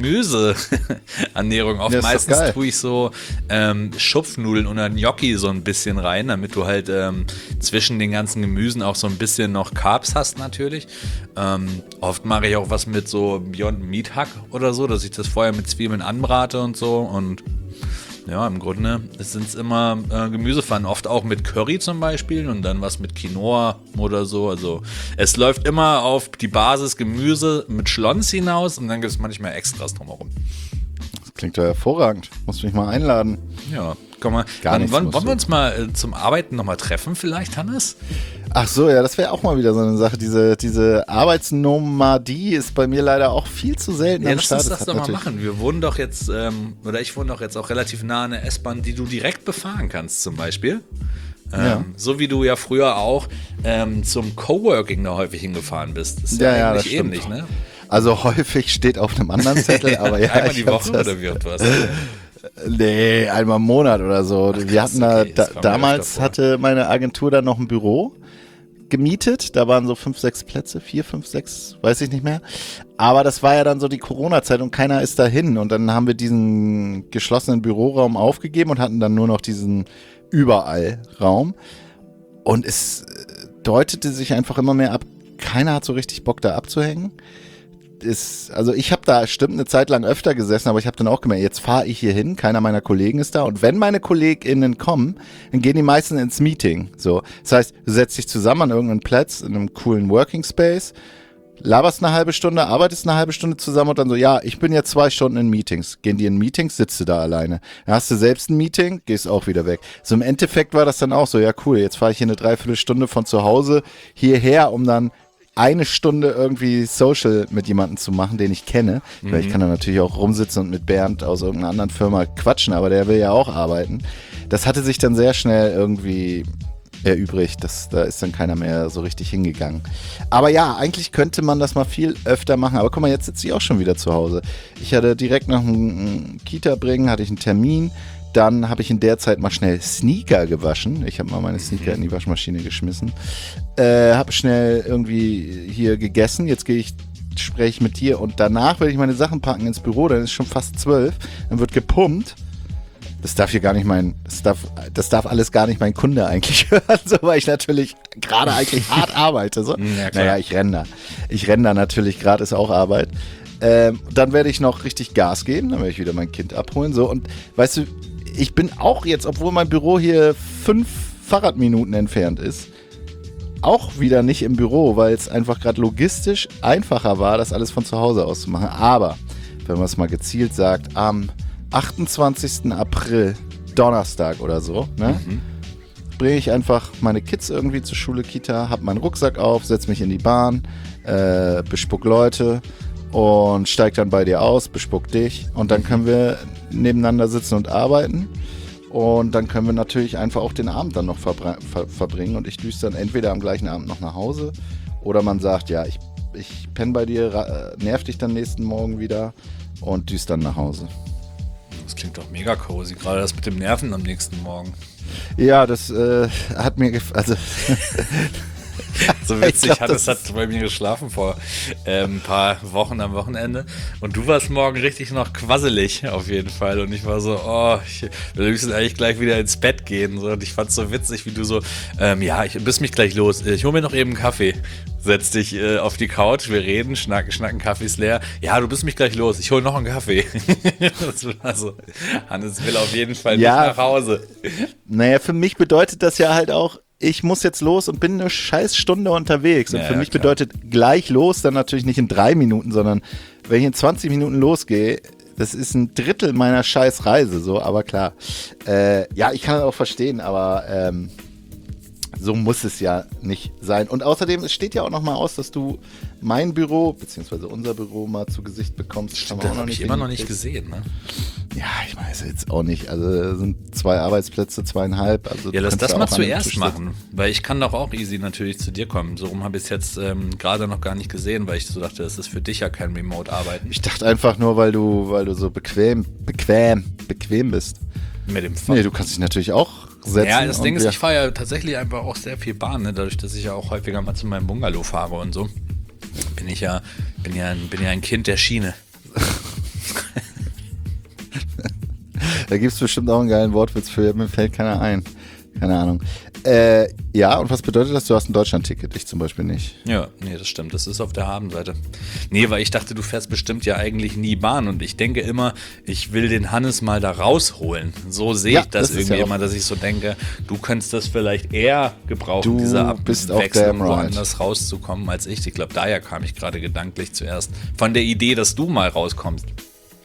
Speaker 2: Gemüseernährung. Oft meistens tue ich so ähm, Schupfnudeln oder Gnocchi so ein bisschen rein, damit du halt ähm, zwischen den ganzen Gemüsen auch so ein bisschen noch Carbs hast natürlich. Ähm, oft mache ich auch was mit so Beyond Meat Hack oder so, dass ich das vorher mit Zwiebeln anbrate und so und ja, im Grunde sind es immer äh, Gemüsepfannen, oft auch mit Curry zum Beispiel und dann was mit Quinoa oder so. Also es läuft immer auf die Basis Gemüse mit Schlons hinaus und dann gibt es manchmal Extras drumherum.
Speaker 1: klingt doch hervorragend. Musst mich mal einladen.
Speaker 2: Ja, komm mal.
Speaker 1: Gar
Speaker 2: Wann,
Speaker 1: nichts
Speaker 2: wann,
Speaker 1: musst
Speaker 2: wollen wir
Speaker 1: du.
Speaker 2: uns mal äh, zum Arbeiten nochmal treffen vielleicht, Hannes?
Speaker 1: Ach so, ja, das wäre auch mal wieder so eine Sache. Diese, diese Arbeitsnomadie ist bei mir leider auch viel zu selten
Speaker 2: Ja,
Speaker 1: am
Speaker 2: lass
Speaker 1: Start.
Speaker 2: uns das
Speaker 1: hat
Speaker 2: doch mal
Speaker 1: natürlich-
Speaker 2: machen. Wir wohnen doch jetzt, ähm, oder ich wohne doch jetzt auch relativ nah an der S-Bahn, die du direkt befahren kannst zum Beispiel. Ähm,
Speaker 1: Ja.
Speaker 2: So wie du ja früher auch ähm, zum Coworking da häufig hingefahren bist. Ist ja,
Speaker 1: Ja, ja,
Speaker 2: eigentlich
Speaker 1: das stimmt.
Speaker 2: ähnlich, ne?
Speaker 1: Also häufig steht auf einem anderen Zettel, aber ja.
Speaker 2: Einmal
Speaker 1: ich
Speaker 2: die
Speaker 1: hab's
Speaker 2: Woche
Speaker 1: das-
Speaker 2: oder wie oft was?
Speaker 1: Nee, einmal im Monat oder so.
Speaker 2: Ach,
Speaker 1: Wir
Speaker 2: krass,
Speaker 1: hatten da,
Speaker 2: okay,
Speaker 1: da
Speaker 2: das kam mir
Speaker 1: damals
Speaker 2: öfter vor.
Speaker 1: hatte meine Agentur dann noch ein Büro gemietet. Da waren so fünf, sechs Plätze, vier, fünf, sechs, weiß ich nicht mehr. Aber das war ja dann so die Corona-Zeit und keiner ist dahin. Und dann haben wir diesen geschlossenen Büroraum aufgegeben und hatten dann nur noch diesen Überall-Raum. Und es äh, deutete sich einfach immer mehr ab, keiner hat so richtig Bock da abzuhängen. Ist, also ich habe da bestimmt eine Zeit lang öfter gesessen, aber ich habe dann auch gemerkt, jetzt fahre ich hier hin, keiner meiner Kollegen ist da und wenn meine KollegInnen kommen, dann gehen die meisten ins Meeting. So, das heißt, du setzt dich zusammen an irgendeinen Platz in einem coolen Working Space, laberst eine halbe Stunde, arbeitest eine halbe Stunde zusammen und dann so, ja, ich bin jetzt zwei Stunden in Meetings. Gehen die in Meetings, sitzt du da alleine. Dann hast du selbst ein Meeting, gehst auch wieder weg. So im Endeffekt war das dann auch so, ja cool, jetzt fahre ich hier eine Dreiviertelstunde von zu Hause hierher, um dann eine Stunde irgendwie Social mit jemandem zu machen, den ich kenne.
Speaker 2: Mhm.
Speaker 1: Weil ich kann dann natürlich auch rumsitzen und mit Bernd aus irgendeiner anderen Firma quatschen, aber der will ja auch arbeiten. Das hatte sich dann sehr schnell irgendwie erübrigt. Das, da ist dann keiner mehr so richtig hingegangen. Aber ja, eigentlich könnte man das mal viel öfter machen. Aber guck mal, jetzt sitze ich auch schon wieder zu Hause. Ich hatte direkt nach dem Kita bringen, hatte ich einen Termin. Dann habe ich in der Zeit mal schnell Sneaker gewaschen. Ich habe mal meine Sneaker in die Waschmaschine geschmissen. Äh, habe schnell irgendwie hier gegessen. Jetzt gehe ich, spreche ich mit dir und danach werde ich meine Sachen packen ins Büro. Dann ist schon fast zwölf. Dann wird gepumpt. Das darf hier gar nicht mein, das darf, das darf alles gar nicht mein Kunde eigentlich hören, so, weil ich natürlich gerade eigentlich hart arbeite. So.
Speaker 2: Ja, klar.
Speaker 1: Naja, ich renne da. Ich renne da natürlich, gerade ist auch Arbeit. Ähm, dann werde ich noch richtig Gas geben, dann werde ich wieder mein Kind abholen. So. Und weißt du, ich bin auch jetzt, obwohl mein Büro hier fünf Fahrradminuten entfernt ist, auch wieder nicht im Büro, weil es einfach gerade logistisch einfacher war, das alles von zu Hause aus zu machen. Aber, wenn man es mal gezielt sagt, am achtundzwanzigsten April, Donnerstag oder so, ne,
Speaker 2: Mhm.
Speaker 1: bringe ich einfach meine Kids irgendwie zur Schule, Kita, hab meinen Rucksack auf, setz mich in die Bahn, äh, bespuck Leute und steig dann bei dir aus, bespuck dich und dann können wir nebeneinander sitzen und arbeiten und dann können wir natürlich einfach auch den Abend dann noch verbra- ver- verbringen und ich düse dann entweder am gleichen Abend noch nach Hause oder man sagt, ja, ich, ich penne bei dir, ra- äh, nerv dich dann nächsten Morgen wieder und düse dann nach Hause.
Speaker 2: Das klingt doch mega cozy, gerade das mit dem Nerven am nächsten Morgen.
Speaker 1: Ja, das äh, hat mir gefallen, also
Speaker 2: So witzig,
Speaker 1: Ich glaub,
Speaker 2: Hannes
Speaker 1: das
Speaker 2: hat bei mir geschlafen vor ähm, ein paar Wochen am Wochenende und du warst morgen richtig noch quasselig auf jeden Fall und ich war so, oh, ich will höchstens eigentlich gleich wieder ins Bett gehen so. Und ich fand es so witzig, wie du so, ähm, ja, ich bist mich gleich los, ich hol mir noch eben einen Kaffee, setz dich äh, auf die Couch, wir reden, schnacken, schnacken, Kaffee ist leer, ja, du bist mich gleich los, ich hol noch einen Kaffee. Das war so, Hannes will auf jeden Fall
Speaker 1: Ja.
Speaker 2: nicht nach Hause.
Speaker 1: naja, für mich bedeutet das ja halt auch, ich muss jetzt los und bin eine scheiß Stunde unterwegs. Und
Speaker 2: Ja,
Speaker 1: für
Speaker 2: ja,
Speaker 1: mich
Speaker 2: klar.
Speaker 1: bedeutet gleich los dann natürlich nicht in drei Minuten, sondern wenn ich in zwanzig Minuten losgehe, das ist ein Drittel meiner scheiß Reise, so, aber klar. Äh, ja, ich kann das auch verstehen, aber ähm, so muss es ja nicht sein. Und außerdem, es steht ja auch nochmal aus, dass du mein Büro, beziehungsweise unser Büro mal zu Gesicht bekommst. Haben wir
Speaker 2: Das
Speaker 1: auch noch
Speaker 2: habe ich
Speaker 1: nicht
Speaker 2: immer noch nicht
Speaker 1: hingekriegt.
Speaker 2: gesehen, ne?
Speaker 1: Ja, ich weiß jetzt auch nicht. Also es sind zwei Arbeitsplätze, zweieinhalb. Also
Speaker 2: Ja,
Speaker 1: du
Speaker 2: lass
Speaker 1: kannst
Speaker 2: das
Speaker 1: da
Speaker 2: mal
Speaker 1: auch an dem
Speaker 2: zuerst
Speaker 1: Tisch sitzen.
Speaker 2: machen, weil ich kann doch auch easy natürlich zu dir kommen. So rum habe ich es jetzt ähm, gerade noch gar nicht gesehen, weil ich so dachte, das ist für dich ja kein Remote-Arbeiten.
Speaker 1: Ich dachte einfach nur, weil du, weil du so bequem, bequem, bequem bist.
Speaker 2: Mit dem Fahr
Speaker 1: Nee, du kannst dich natürlich auch setzen.
Speaker 2: Ja, das
Speaker 1: und
Speaker 2: Ding ist,
Speaker 1: wir-
Speaker 2: ich fahre ja tatsächlich einfach auch sehr viel Bahn, ne? Dadurch, dass ich ja auch häufiger mal zu meinem Bungalow fahre und so. Bin ich ja, bin ja ein, bin ja ein Kind der Schiene.
Speaker 1: Da gibt es bestimmt auch einen geilen Wortwitz für, mir fällt keiner ein. Keine Ahnung. Äh, ja, und was bedeutet das? Du hast ein Deutschland-Ticket, ich zum Beispiel nicht.
Speaker 2: Ja, nee, das stimmt. Das ist auf der Habenseite. Nee, weil ich dachte, du fährst bestimmt ja eigentlich nie Bahn und ich denke immer, ich will den Hannes mal da rausholen. So sehe
Speaker 1: Ja,
Speaker 2: ich das,
Speaker 1: das ist
Speaker 2: irgendwie
Speaker 1: ja auch-
Speaker 2: immer, dass ich so denke, du könntest das vielleicht eher gebrauchen,
Speaker 1: Du
Speaker 2: diese
Speaker 1: bist auch
Speaker 2: Abwechslung,
Speaker 1: damn right.
Speaker 2: woanders rauszukommen als ich. Ich glaube, daher kam ich gerade gedanklich zuerst von der Idee, dass du mal rauskommst.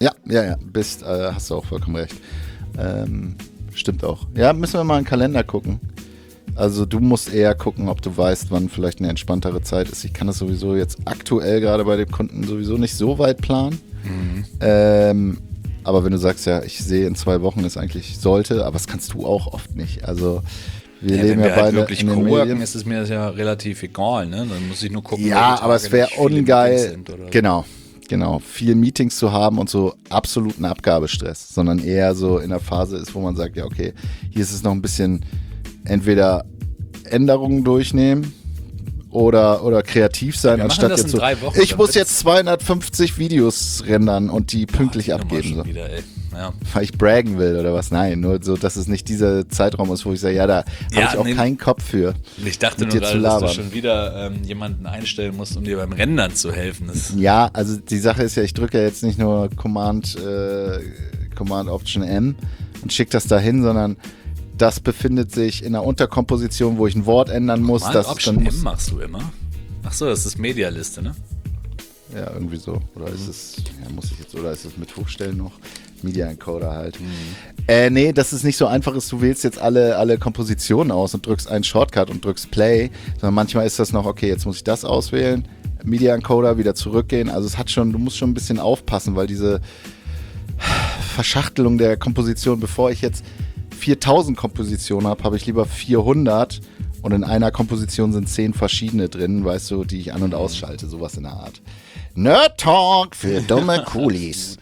Speaker 1: Ja, ja, ja, bist, äh, hast du auch vollkommen recht. Ähm, stimmt auch. Ja, müssen wir mal in den Kalender gucken. Also du musst eher gucken, ob du weißt, wann vielleicht eine entspanntere Zeit ist. Ich kann das sowieso jetzt aktuell gerade bei dem Kunden sowieso nicht so weit planen. Mhm. Ähm, aber wenn du sagst, ja, ich sehe in zwei Wochen ist eigentlich sollte, aber das kannst du auch oft nicht. Also wir
Speaker 2: ja,
Speaker 1: leben
Speaker 2: wenn
Speaker 1: ja
Speaker 2: wir
Speaker 1: beide
Speaker 2: halt wirklich
Speaker 1: in den
Speaker 2: coworken,
Speaker 1: Medien.
Speaker 2: ist es mir ja relativ egal, ne? Dann muss ich nur gucken,
Speaker 1: Ja, aber es wäre ungeil,
Speaker 2: sind oder
Speaker 1: genau, genau, viel Meetings zu haben und so absoluten Abgabestress, sondern eher so in der Phase ist, wo man sagt, ja okay, hier ist es noch ein bisschen entweder Änderungen durchnehmen oder, oder kreativ sein,
Speaker 2: wir
Speaker 1: anstatt
Speaker 2: das
Speaker 1: jetzt
Speaker 2: in
Speaker 1: so,
Speaker 2: drei Wochen,
Speaker 1: ich
Speaker 2: dann
Speaker 1: muss
Speaker 2: wird's-
Speaker 1: jetzt zweihundertfünfzig Videos rendern und die pünktlich
Speaker 2: Boah, die Nummer
Speaker 1: abgeben.
Speaker 2: schon
Speaker 1: So.
Speaker 2: wieder, ey. Ja.
Speaker 1: Weil ich braggen will oder was. Nein, nur so, dass es nicht dieser Zeitraum ist, wo ich sage, ja, da
Speaker 2: Ja,
Speaker 1: habe ich auch
Speaker 2: nee.
Speaker 1: keinen Kopf für.
Speaker 2: Ich dachte
Speaker 1: Mit
Speaker 2: nur
Speaker 1: dir zu
Speaker 2: gerade, dass du
Speaker 1: labern.
Speaker 2: schon wieder ähm, jemanden einstellen musst, um dir beim Rendern zu helfen. Das
Speaker 1: Ja, also die Sache ist ja, ich drücke ja jetzt nicht nur Command, äh, Command Option M und schicke das dahin, sondern das befindet sich in einer Unterkomposition, wo ich ein Wort ändern muss.
Speaker 2: Command
Speaker 1: Das
Speaker 2: Option
Speaker 1: dann
Speaker 2: M
Speaker 1: muss,
Speaker 2: machst du immer? Ach so, das ist Medialiste, ne?
Speaker 1: ja, irgendwie so. Oder ist es, ja, muss ich jetzt, oder ist es mit Hochstellen noch? Media Encoder halt. Mhm. Äh, nee, dass es nicht so einfach ist, du wählst jetzt alle, alle Kompositionen aus und drückst einen Shortcut und drückst Play, sondern manchmal ist das noch, okay, jetzt muss ich das auswählen, Media Encoder, wieder zurückgehen. Also es hat schon, du musst schon ein bisschen aufpassen, weil diese Verschachtelung der Komposition, bevor ich jetzt viertausend Kompositionen habe, habe ich lieber vierhundert und in einer Komposition sind zehn verschiedene drin, weißt du, die ich an- und ausschalte, sowas in der Art. Nerd Talk für dumme Coolies.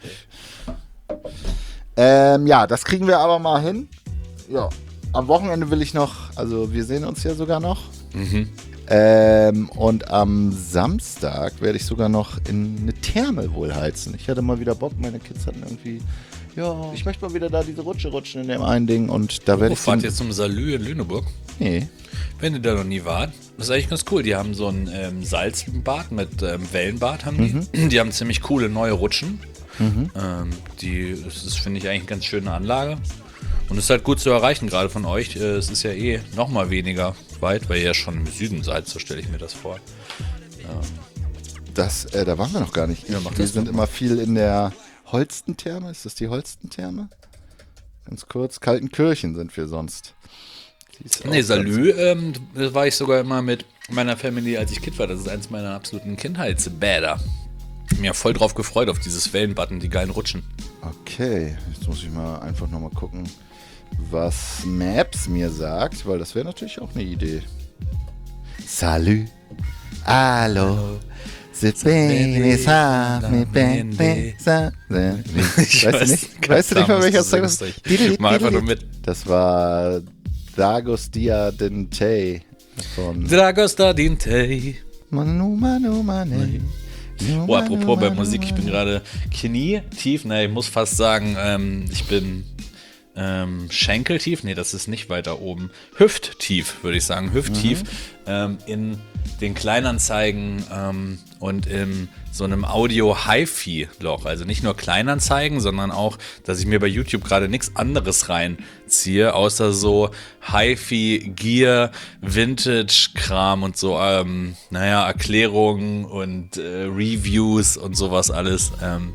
Speaker 1: Ähm, ja, das kriegen wir aber mal hin. Ja, am Wochenende will ich noch, also wir sehen uns ja sogar noch.
Speaker 2: Mhm.
Speaker 1: Ähm, und am Samstag werde ich sogar noch in eine Therme wohl heizen. Ich hatte mal wieder Bock, meine Kids hatten irgendwie, ja, ich möchte mal wieder da diese Rutsche rutschen in dem einen Ding und da werde
Speaker 2: Oh,
Speaker 1: ich...
Speaker 2: fahrt
Speaker 1: den-
Speaker 2: jetzt zum Salü in Lüneburg?
Speaker 1: Nee.
Speaker 2: Wenn ihr da noch nie wart, das ist eigentlich ganz cool. Die haben so ein ähm, Salzbad mit ähm, Wellenbad, haben die. Die haben ziemlich coole neue Rutschen. Ähm, die, das ist, finde ich, eigentlich eine ganz schöne Anlage. Und es ist halt gut zu erreichen, gerade von euch. Äh, es ist ja eh noch mal weniger weit, weil ihr ja schon im Süden seid, so stelle ich mir das vor.
Speaker 1: Das, äh, da waren wir noch gar nicht.
Speaker 2: Ja, mach
Speaker 1: wir
Speaker 2: das
Speaker 1: sind
Speaker 2: doch
Speaker 1: immer viel in der Holstentherme. Ist das die Holstentherme? Ganz kurz. Kaltenkirchen sind wir sonst. Die ist
Speaker 2: Nee,
Speaker 1: auch
Speaker 2: Salü, ähm, da war ich sogar immer mit meiner Family, als ich Kind war. Das ist eins meiner absoluten Kindheitsbäder. Mir voll drauf gefreut, auf dieses Wellenbutton, die geilen Rutschen.
Speaker 1: ganz- Okay, jetzt muss ich mal einfach nochmal gucken, was Maps mir sagt, weil das wäre natürlich auch eine Idee. Salü, hallo, c'est bene, sa, mi bene, sa, ne.
Speaker 2: Ich
Speaker 1: Weißt du nicht? Weißt du nicht mal, welcher Song das ist?
Speaker 2: Mal einfach nur mit.
Speaker 1: Das war Dragos Dia Dente von
Speaker 2: Dragosta Dintei.
Speaker 1: Manu Manu Mane.
Speaker 2: Oh, apropos bei Musik, ich bin gerade knietief, ne, ich muss fast sagen, ähm, ich bin ähm, schenkeltief, nee, das ist nicht weiter oben, hüfttief, würde ich sagen, hüfttief, mhm. ähm, in den Kleinanzeigen ähm, und in so einem Audio-Hi-Fi-Loch, also nicht nur Kleinanzeigen, sondern auch, dass ich mir bei YouTube gerade nichts anderes reinziehe, außer so Hi-Fi-Gear, Vintage-Kram und so, ähm, naja, Erklärungen und äh, Reviews und sowas alles. Ähm,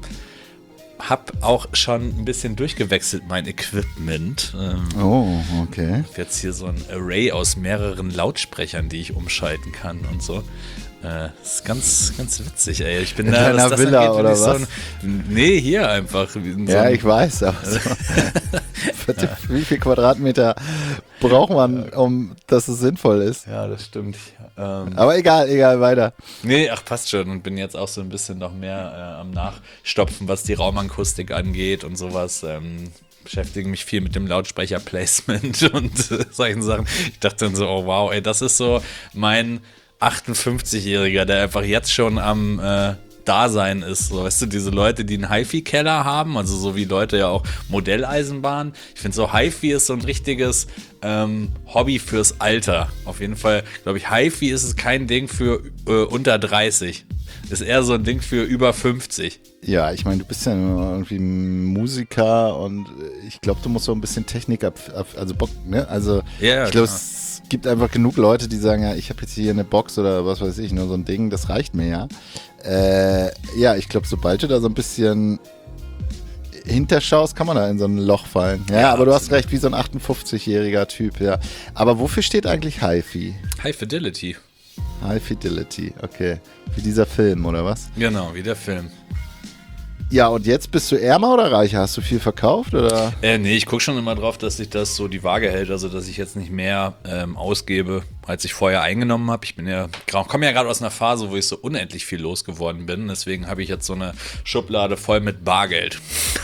Speaker 2: hab auch schon ein bisschen durchgewechselt, mein Equipment. Ähm,
Speaker 1: Oh, okay.
Speaker 2: Jetzt hier so ein Array aus mehreren Lautsprechern, die ich umschalten kann und so. Äh, das ist ganz, ganz witzig, ey. Ich bin
Speaker 1: In
Speaker 2: da,
Speaker 1: deiner
Speaker 2: was das
Speaker 1: Villa
Speaker 2: angeht,
Speaker 1: oder
Speaker 2: bin ich so
Speaker 1: was?
Speaker 2: ein, nee, hier einfach. in so
Speaker 1: Ja,
Speaker 2: einem-
Speaker 1: ich weiß, aber so vierzig, wie viel Quadratmeter braucht man, um dass es sinnvoll ist?
Speaker 2: Ja, das stimmt. Ähm,
Speaker 1: Aber egal, egal, weiter.
Speaker 2: nee, ach, passt schon. Und bin jetzt auch so ein bisschen noch mehr äh, am Nachstopfen, was die Raumakustik angeht und sowas. Ähm, beschäftige mich viel mit dem Lautsprecher-Placement und äh, solchen Sachen. Ich dachte dann so, oh wow, ey, das ist so mein achtundfünfzigjähriger, der einfach jetzt schon am äh, Dasein ist. So, weißt du, diese Leute, die einen Hi-Fi-Keller haben, also so wie Leute ja auch Modelleisenbahn. Ich finde so, Hi-Fi ist so ein richtiges ähm, Hobby fürs Alter. Auf jeden Fall, glaube ich, Hi-Fi ist es kein Ding für äh, unter dreißig. Ist eher so ein Ding für über fünfzig.
Speaker 1: Ja, ich meine, du bist ja nur irgendwie Musiker und ich glaube, du musst so ein bisschen Technik ab, ab also Bock, ne? Also
Speaker 2: Ja,
Speaker 1: ich glaube,
Speaker 2: klar.
Speaker 1: es gibt einfach genug Leute, die sagen, ja, ich habe jetzt hier eine Box oder was weiß ich, nur so ein Ding, das reicht mir ja. Äh, ja, ich glaube, sobald du da so ein bisschen hinterschaust, kann man da in so ein Loch fallen. Ja, ja, aber du hast recht, wie so ein achtundfünfzigjähriger Typ, ja. Aber wofür steht eigentlich Hi-Fi?
Speaker 2: High Fidelity.
Speaker 1: High Fidelity, okay. Wie dieser Film, oder was?
Speaker 2: Genau, wie der Film.
Speaker 1: Ja, und jetzt bist du ärmer oder reicher? Hast du viel verkauft, oder?
Speaker 2: Äh, nee, ich gucke schon immer drauf, dass sich das so die Waage hält, also dass ich jetzt nicht mehr ähm, ausgebe, als ich vorher eingenommen habe. Ich bin ja, komme ja gerade aus einer Phase, wo ich so unendlich viel losgeworden bin, deswegen habe ich jetzt so eine Schublade voll mit Bargeld.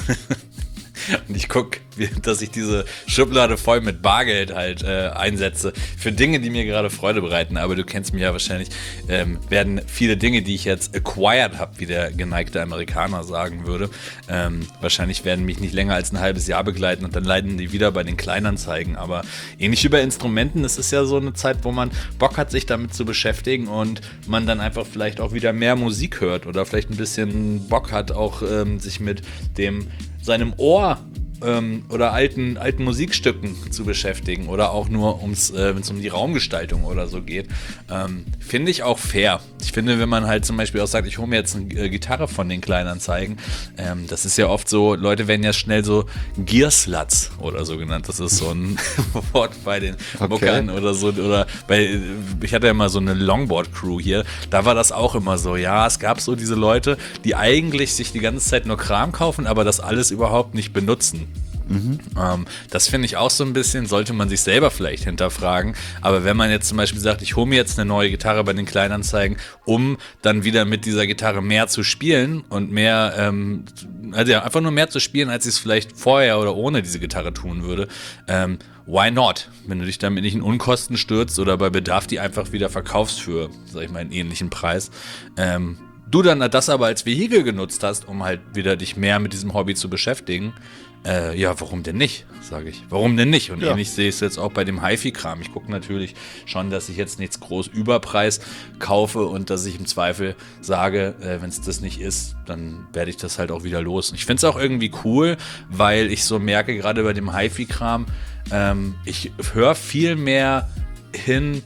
Speaker 2: Und ich gucke, dass ich diese Schublade voll mit Bargeld halt äh, einsetze für Dinge, die mir gerade Freude bereiten. Aber du kennst mich ja wahrscheinlich, ähm, werden viele Dinge, die ich jetzt acquired habe, wie der geneigte Amerikaner sagen würde, ähm, wahrscheinlich werden mich nicht länger als ein halbes Jahr begleiten und dann leiden die wieder bei den Kleinanzeigen. Aber ähnlich wie bei Instrumenten, es ist ja so eine Zeit, wo man Bock hat, sich damit zu beschäftigen und man dann einfach vielleicht auch wieder mehr Musik hört oder vielleicht ein bisschen Bock hat, auch ähm, sich mit dem seinem Ohr ähm, oder alten, alten Musikstücken zu beschäftigen oder auch nur ums, äh, wenn es um die Raumgestaltung oder so geht, ähm, finde ich auch fair. Ich finde, wenn man halt zum Beispiel auch sagt, ich hole mir jetzt eine äh, Gitarre von den Kleinanzeigen, ähm, das ist ja oft so, Leute werden ja schnell so Gearsluts oder so genannt, das ist so ein Wort bei den
Speaker 1: okay.
Speaker 2: Muckern oder so, oder bei, ich hatte ja mal so eine Longboard-Crew hier, da war das auch immer so, ja, es gab so diese Leute, die eigentlich sich die ganze Zeit nur Kram kaufen, aber das alles überhaupt nicht benutzen. Mhm. Ähm, das finde ich auch so ein bisschen, sollte man sich selber vielleicht hinterfragen, aber wenn man jetzt zum Beispiel sagt, ich hole mir jetzt eine neue Gitarre bei den Kleinanzeigen, um dann wieder mit dieser Gitarre mehr zu spielen und mehr, ähm, also ja, einfach nur mehr zu spielen, als ich es vielleicht vorher oder ohne diese Gitarre tun würde, ähm, why not? Wenn du dich damit nicht in Unkosten stürzt oder bei Bedarf die einfach wieder verkaufst für, sag ich mal, einen ähnlichen Preis, ähm, du dann das aber als Vehikel genutzt hast, um halt wieder dich mehr mit diesem Hobby zu beschäftigen, äh, ja, warum denn nicht, sage ich. Warum denn nicht? Und ja. ähnlich sehe ich es jetzt auch bei dem Hi-Fi-Kram. Ich gucke natürlich schon, dass ich jetzt nichts groß Überpreis kaufe und dass ich im Zweifel sage, äh, wenn es das nicht ist, dann werde ich das halt auch wieder los. Ich finde es auch irgendwie cool, weil ich so merke, gerade bei dem Hi-Fi-Kram, ähm, ich höre viel mehr hin,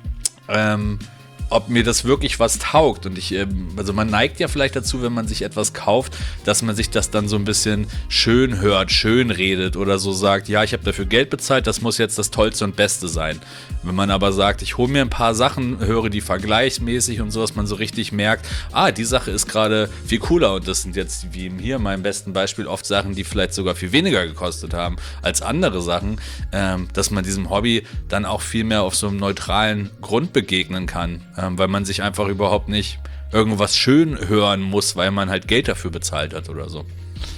Speaker 2: ähm, ob mir das wirklich was taugt. Und ich, also man neigt ja vielleicht dazu, wenn man sich etwas kauft, dass man sich das dann so ein bisschen schön hört, schön redet oder so sagt, ja, ich habe dafür Geld bezahlt, das muss jetzt das Tollste und Beste sein. Wenn man aber sagt, ich hole mir ein paar Sachen, höre die vergleichsmäßig und so, dass man so richtig merkt, ah, die Sache ist gerade viel cooler und das sind jetzt, wie hier meinem besten Beispiel, oft Sachen, die vielleicht sogar viel weniger gekostet haben als andere Sachen, ähm, dass man diesem Hobby dann auch viel mehr auf so einem neutralen Grund begegnen kann. Ähm, weil man sich einfach überhaupt nicht irgendwas schön hören muss, weil man halt Geld dafür bezahlt hat oder so.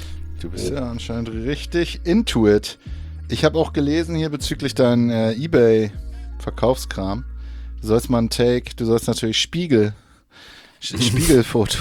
Speaker 1: Du bist ja anscheinend richtig into it. Ich habe auch gelesen hier bezüglich deinem äh, eBay-Verkaufskram. Du sollst mal einen Take, du sollst natürlich Spiegel, Spiegelfoto.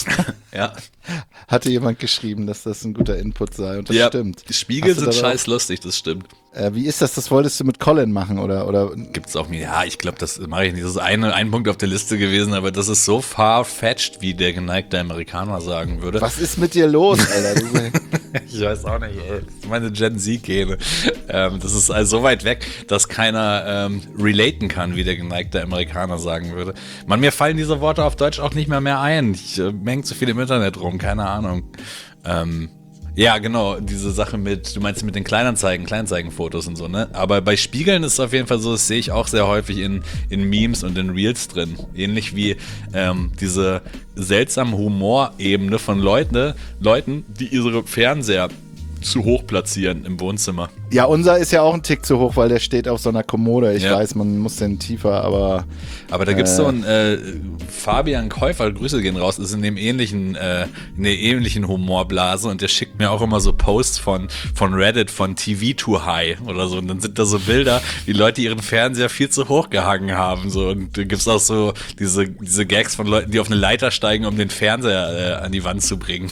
Speaker 2: Ja.
Speaker 1: Hatte jemand geschrieben, dass das ein guter Input sei und das
Speaker 2: ja,
Speaker 1: stimmt.
Speaker 2: Die Spiegel sind scheiß lustig, das stimmt.
Speaker 1: Äh, wie ist das? Das wolltest du mit Colin machen, oder? oder?
Speaker 2: Gibt's auch mir. Ja, ich glaube, das mache ich nicht. Das ist ein, ein Punkt auf der Liste gewesen, aber das ist so far-fetched, wie der geneigte Amerikaner sagen würde.
Speaker 1: Was ist mit dir los, Alter?
Speaker 2: Ich weiß auch nicht, ey. Das ist meine Gen Z-Gene. Ähm, das ist also so weit weg, dass keiner ähm, relaten kann, wie der geneigte Amerikaner sagen würde. Man, mir fallen diese Worte auf Deutsch auch nicht mehr mehr ein. Ich äh, hänge zu viel im Internet rum, keine Ahnung. Ähm, Ja, genau, diese Sache mit, du meinst mit den Kleinanzeigen, Kleinanzeigenfotos und so, ne? Aber bei Spiegeln ist es auf jeden Fall so, das sehe ich auch sehr häufig in, in Memes und in Reels drin. Ähnlich wie ähm, diese seltsame Humorebene von Leute, Leuten, die ihre Fernseher zu hoch platzieren im Wohnzimmer.
Speaker 1: Ja, unser ist ja auch ein Tick zu hoch, weil der steht auf so einer Kommode. Ich
Speaker 2: ja.
Speaker 1: weiß, man muss den tiefer, aber...
Speaker 2: Aber da gibt es äh, so einen äh, Fabian Käufer, Grüße gehen raus, ist in dem ähnlichen, äh, in der ähnlichen Humorblase und der schickt mir auch immer so Posts von, von Reddit, von T V Too High oder so. Und dann sind da so Bilder, wie Leute ihren Fernseher viel zu hoch gehangen haben. So. Und da gibt es auch so diese, diese Gags von Leuten, die auf eine Leiter steigen, um den Fernseher äh, an die Wand zu bringen.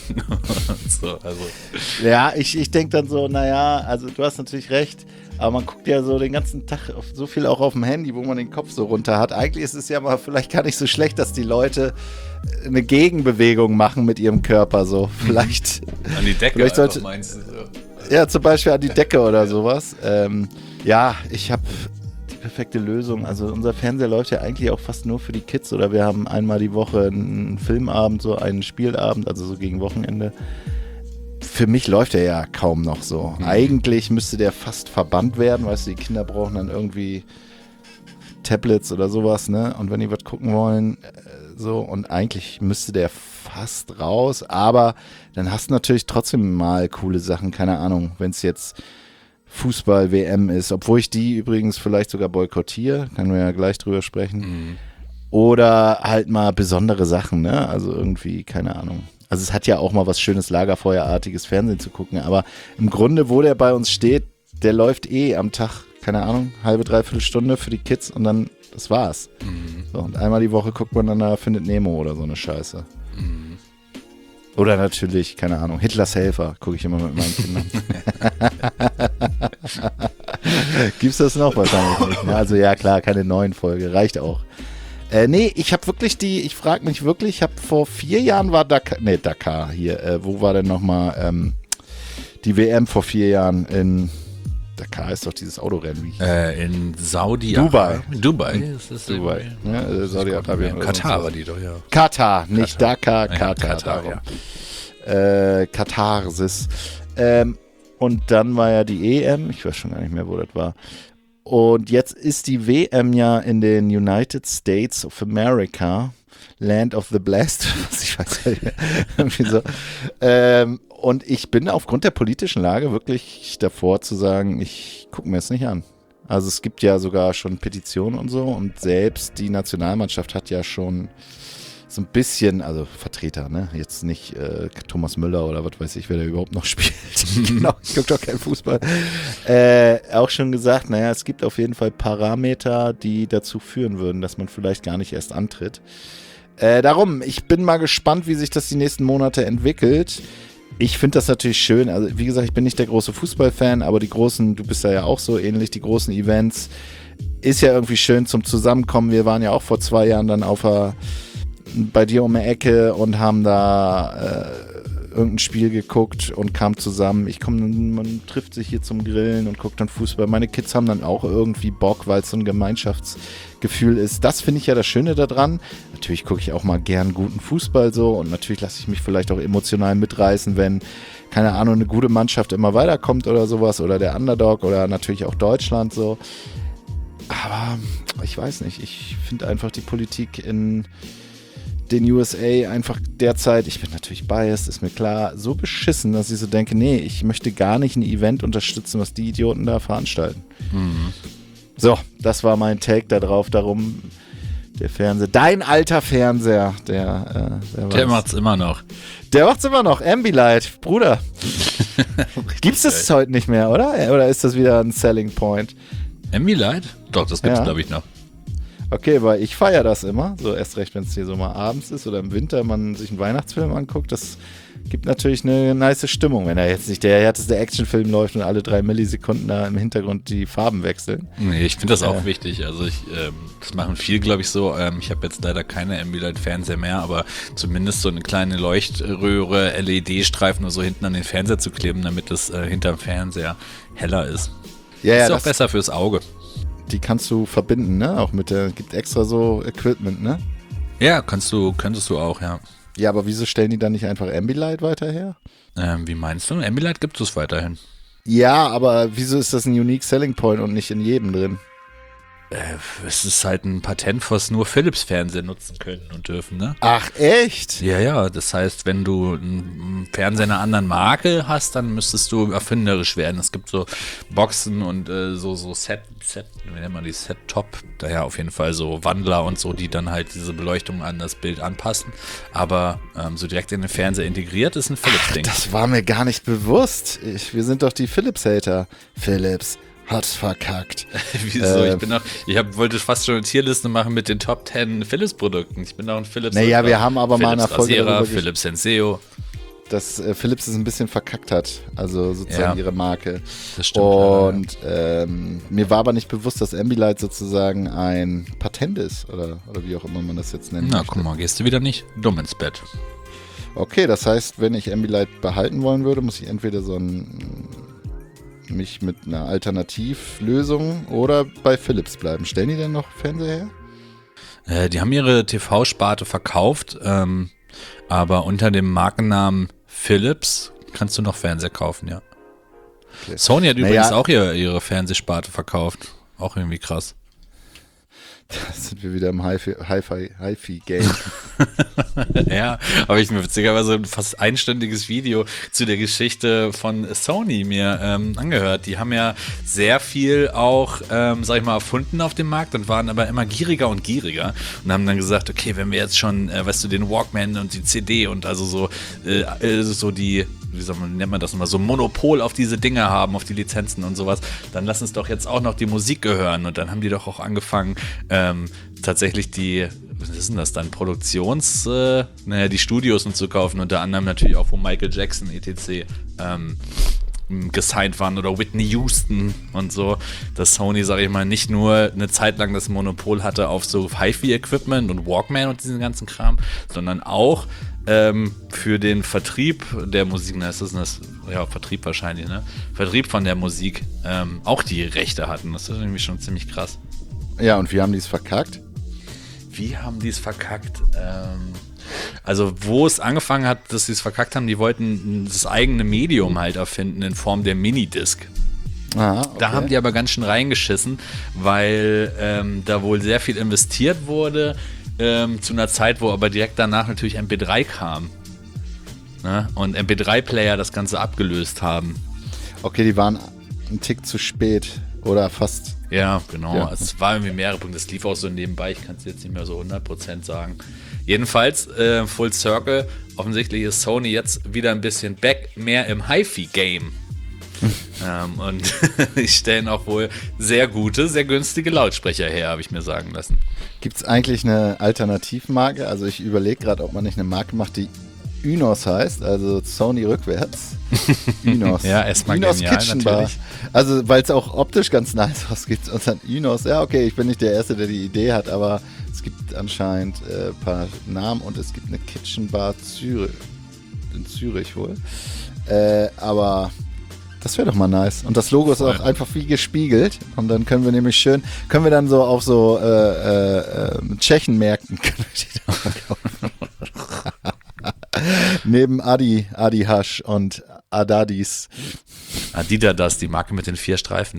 Speaker 2: so, also.
Speaker 1: Ja, ich, ich denke dann so, naja, also du hast natürlich recht, aber man guckt ja so den ganzen Tag auf, so viel auch auf dem Handy, wo man den Kopf so runter hat. Eigentlich ist es ja mal vielleicht gar nicht so schlecht, dass die Leute eine Gegenbewegung machen mit ihrem Körper, so vielleicht.
Speaker 2: An die Decke
Speaker 1: vielleicht sollte,
Speaker 2: meinst du? So.
Speaker 1: Ja, zum Beispiel an die Decke oder sowas. Ähm, ja, ich habe die perfekte Lösung. Also unser Fernseher läuft ja eigentlich auch fast nur für die Kids oder wir haben einmal die Woche einen Filmabend, so einen Spielabend, also so gegen Wochenende. für mich läuft er ja kaum noch so. Mhm. Eigentlich müsste der fast verbannt werden, weißt du, die Kinder brauchen dann irgendwie Tablets oder sowas, ne? Und wenn die was gucken wollen, so, und eigentlich müsste der fast raus, aber dann hast du natürlich trotzdem mal coole Sachen, keine Ahnung, wenn es jetzt Fußball-W M ist, obwohl ich die übrigens vielleicht sogar boykottiere, können wir ja gleich drüber sprechen. Mhm. Oder halt mal besondere Sachen, ne? Also irgendwie, keine Ahnung. Also es hat ja auch mal was schönes Lagerfeuerartiges Fernsehen zu gucken, aber im Grunde, wo der bei uns steht, der läuft eh am Tag, keine Ahnung, halbe, dreiviertel Stunde für die Kids und dann, das war's. Mhm. So, und einmal die Woche guckt man dann da Findet Nemo oder so eine Scheiße. Mhm. Oder natürlich, keine Ahnung, Hitlers Helfer gucke ich immer mit meinen Kindern. Gibt's das noch? Wahrscheinlich nicht. Ne? Also ja, klar, keine neuen Folge, reicht auch. Äh, nee, ich habe wirklich die, ich frage mich wirklich, ich habe vor vier Jahren war Dakar, nee, Dakar hier, äh, wo war denn nochmal ähm, die W M vor vier Jahren in Dakar ist doch dieses Autorennen. Wie
Speaker 2: äh, in Saudi
Speaker 1: Dubai.
Speaker 2: Dubai.
Speaker 1: Ist das Dubai. Ja, äh, Saudi-Arabien.
Speaker 2: Katar war die doch, ja.
Speaker 1: Katar, nicht Katar. Dakar,
Speaker 2: ja,
Speaker 1: Katar.
Speaker 2: Katar,
Speaker 1: darum. Ja. Äh, Katharsis. Ähm, und dann war ja die E M, ich weiß schon gar nicht mehr, wo das war. Und jetzt ist die W M ja in den United States of America, Land of the Blessed, ich weiß ja nicht, irgendwie so. Ähm, und ich bin aufgrund der politischen Lage wirklich davor zu sagen, ich gucke mir es nicht an. Also es gibt ja sogar schon Petitionen und so und selbst die Nationalmannschaft hat ja schon so ein bisschen, also Vertreter, ne, jetzt nicht äh, Thomas Müller oder was weiß ich, wer da überhaupt noch spielt. Genau, ich gucke doch keinen Fußball. Äh, auch schon gesagt, naja, es gibt auf jeden Fall Parameter, die dazu führen würden, dass man vielleicht gar nicht erst antritt. Äh, darum, ich bin mal gespannt, wie sich das die nächsten Monate entwickelt. Ich finde das natürlich schön, also wie gesagt, ich bin nicht der große Fußballfan, aber die großen, du bist da ja auch so ähnlich, die großen Events, ist ja irgendwie schön zum Zusammenkommen. Wir waren ja auch vor zwei Jahren dann auf der bei dir um die Ecke und haben da äh, irgendein Spiel geguckt und kamen zusammen. Ich komme, man trifft sich hier zum Grillen und guckt dann Fußball. Meine Kids haben dann auch irgendwie Bock, weil es so ein Gemeinschaftsgefühl ist. Das finde ich ja das Schöne daran. Natürlich gucke ich auch mal gern guten Fußball so und natürlich lasse ich mich vielleicht auch emotional mitreißen, wenn, keine Ahnung, eine gute Mannschaft immer weiterkommt oder sowas oder der Underdog oder natürlich auch Deutschland so. Aber ich weiß nicht, ich finde einfach die Politik in den U S A einfach derzeit, ich bin natürlich biased, ist mir klar, so beschissen, dass ich so denke, nee, ich möchte gar nicht ein Event unterstützen, was die Idioten da veranstalten. Mhm. So, das war mein Take da drauf, darum der Fernseher, dein alter Fernseher, der, äh, der,
Speaker 2: der macht's immer noch.
Speaker 1: Der macht's immer noch, Ambilight, Bruder. Gibt's das heute nicht mehr, oder? Oder ist das wieder ein Selling Point?
Speaker 2: Ambilight? Doch, das gibt's,
Speaker 1: ja.
Speaker 2: glaube ich, noch.
Speaker 1: Okay, weil ich feiere das immer, so erst recht, wenn es hier so mal abends ist oder im Winter man sich einen Weihnachtsfilm anguckt, das gibt natürlich eine nice Stimmung, wenn er jetzt nicht der härteste Actionfilm läuft und alle drei Millisekunden da im Hintergrund die Farben wechseln. Nee,
Speaker 2: ich finde das auch
Speaker 1: äh,
Speaker 2: wichtig, also ich, ähm, das machen viel, glaube ich, so, ähm, ich habe jetzt leider keine Ambilight-Fernseher mehr, aber zumindest so eine kleine Leuchtröhre, L E D-Streifen oder so hinten an den Fernseher zu kleben, damit es äh, hinterm Fernseher heller ist.
Speaker 1: Ja,
Speaker 2: ist
Speaker 1: ja,
Speaker 2: auch besser fürs Auge.
Speaker 1: Die kannst du verbinden, ne? Auch mit der, gibt extra so Equipment, ne?
Speaker 2: Ja, kannst du, könntest du auch, ja.
Speaker 1: Ja, aber wieso stellen die dann nicht einfach Ambilight weiter her?
Speaker 2: Ähm, wie meinst du? Ambilight gibt es weiterhin.
Speaker 1: Ja, aber wieso ist das ein Unique Selling Point und nicht in jedem drin?
Speaker 2: Äh, es ist halt ein Patent, was nur Philips-Fernseher nutzen können und dürfen, ne?
Speaker 1: Ach, echt?
Speaker 2: Ja, ja, das heißt, wenn du einen Fernseher einer anderen Marke hast, dann müsstest du erfinderisch werden. Es gibt so Boxen und äh, so, so Set, Set, wie nennt man die, Set-Top, daher auf jeden Fall so Wandler und so, die dann halt diese Beleuchtung an das Bild anpassen. Aber ähm, so direkt in den Fernseher integriert ist ein Philips-Ding.
Speaker 1: Das war mir gar nicht bewusst. Ich, wir sind doch die Philips-Hater. Philips hat's verkackt.
Speaker 2: Wieso? Äh, ich bin auch, ich hab, wollte fast schon eine Tierliste machen mit den Top zehn Philips-Produkten. Ich bin auch ein Philips.
Speaker 1: Naja, wir haben aber
Speaker 2: Philips
Speaker 1: mal eine Folge
Speaker 2: Rasierer, Philips Senseo.
Speaker 1: Dass äh, Philips es ein bisschen verkackt hat, also sozusagen ja, ihre Marke.
Speaker 2: Das stimmt.
Speaker 1: Und ja. ähm, mir war aber nicht bewusst, dass Ambilight sozusagen ein Patent ist oder, oder wie auch immer man das jetzt nennt.
Speaker 2: Na, möchte. Guck mal, gehst du wieder nicht dumm ins Bett.
Speaker 1: Okay, das heißt, wenn ich Ambilight behalten wollen würde, muss ich entweder so ein mich mit einer Alternativlösung oder bei Philips bleiben. Stellen die denn noch Fernseher
Speaker 2: her? Äh, die haben ihre T V-Sparte verkauft, ähm, aber unter dem Markennamen Philips kannst du noch Fernseher kaufen, ja.
Speaker 1: Okay.
Speaker 2: Sony hat
Speaker 1: Naja.
Speaker 2: übrigens auch ihre, ihre Fernsehsparte verkauft. Auch irgendwie krass.
Speaker 1: Da sind wir wieder im Hi-Fi- Hi-Fi- Hi-Fi-Game.
Speaker 2: Ja, habe ich mir witzigerweise ein fast einstündiges Video zu der Geschichte von Sony mir ähm, angehört. Die haben ja sehr viel auch, ähm, sag ich mal, erfunden auf dem Markt und waren aber immer gieriger und gieriger und haben dann gesagt, okay, wenn wir jetzt schon, äh, weißt du, den Walkman und die C D und also so, äh, äh, so die, wie soll man, nennt man das nochmal, so Monopol auf diese Dinge haben, auf die Lizenzen und sowas, dann lass uns doch jetzt auch noch die Musik gehören. Und dann haben die doch auch angefangen, ähm, tatsächlich die, was ist denn das dann, Produktions, äh, naja, die Studios und zu kaufen, unter anderem natürlich auch, wo Michael Jackson et cetera ähm, gesigned waren oder Whitney Houston und so, dass Sony, sag ich mal, nicht nur eine Zeit lang das Monopol hatte auf so Hi-Fi-Equipment und Walkman und diesen ganzen Kram, sondern auch ähm, für den Vertrieb der Musik, na, ist das, das ja, Vertrieb wahrscheinlich, ne? Vertrieb von der Musik ähm, auch die Rechte hatten. Das ist irgendwie schon ziemlich krass.
Speaker 1: Ja, und wie haben die es verkackt?
Speaker 2: Wie haben die es verkackt? Ähm, also wo es angefangen hat, dass sie es verkackt haben, die wollten das eigene Medium halt erfinden in Form der Minidisc.
Speaker 1: Ah, okay.
Speaker 2: Da haben die aber ganz schön reingeschissen, weil ähm, da wohl sehr viel investiert wurde, ähm, zu einer Zeit, wo aber direkt danach natürlich M P drei kam. Ne? Und M P drei Player das Ganze abgelöst haben.
Speaker 1: Okay, die waren einen Tick zu spät oder fast.
Speaker 2: Ja, genau.
Speaker 1: Ja.
Speaker 2: Es war irgendwie mehrere Punkte. Das lief auch so nebenbei. Ich kann es jetzt nicht mehr so hundert Prozent sagen. Jedenfalls, äh, Full Circle. Offensichtlich ist Sony jetzt wieder ein bisschen back, mehr im Hi-Fi-Game. ähm, und die stellen auch wohl sehr gute, sehr günstige Lautsprecher her, habe ich mir sagen lassen.
Speaker 1: Gibt es eigentlich eine Alternativmarke? Also ich überlege gerade, ob man nicht eine Marke macht, die Unos heißt, also Sony rückwärts. Unos.
Speaker 2: Ja, erstmal
Speaker 1: Unos
Speaker 2: genial,
Speaker 1: Kitchen Bar.
Speaker 2: natürlich.
Speaker 1: Also weil es auch optisch ganz nice aussieht. Und dann Unos, ja okay, ich bin nicht der Erste, der die Idee hat, aber es gibt anscheinend ein äh, paar Namen und es gibt eine Kitchen Bar Zürich, in Zürich wohl. Äh, aber das wäre doch mal nice. Und das Logo ist
Speaker 2: Voll.
Speaker 1: auch einfach wie gespiegelt. Und dann können wir nämlich schön, können wir dann so auf so äh, äh, äh, Tschechenmärkten können wir die da verkaufen. Neben Adi, Adi Hasch und Adadis.
Speaker 2: Adidas, die Marke mit den vier Streifen.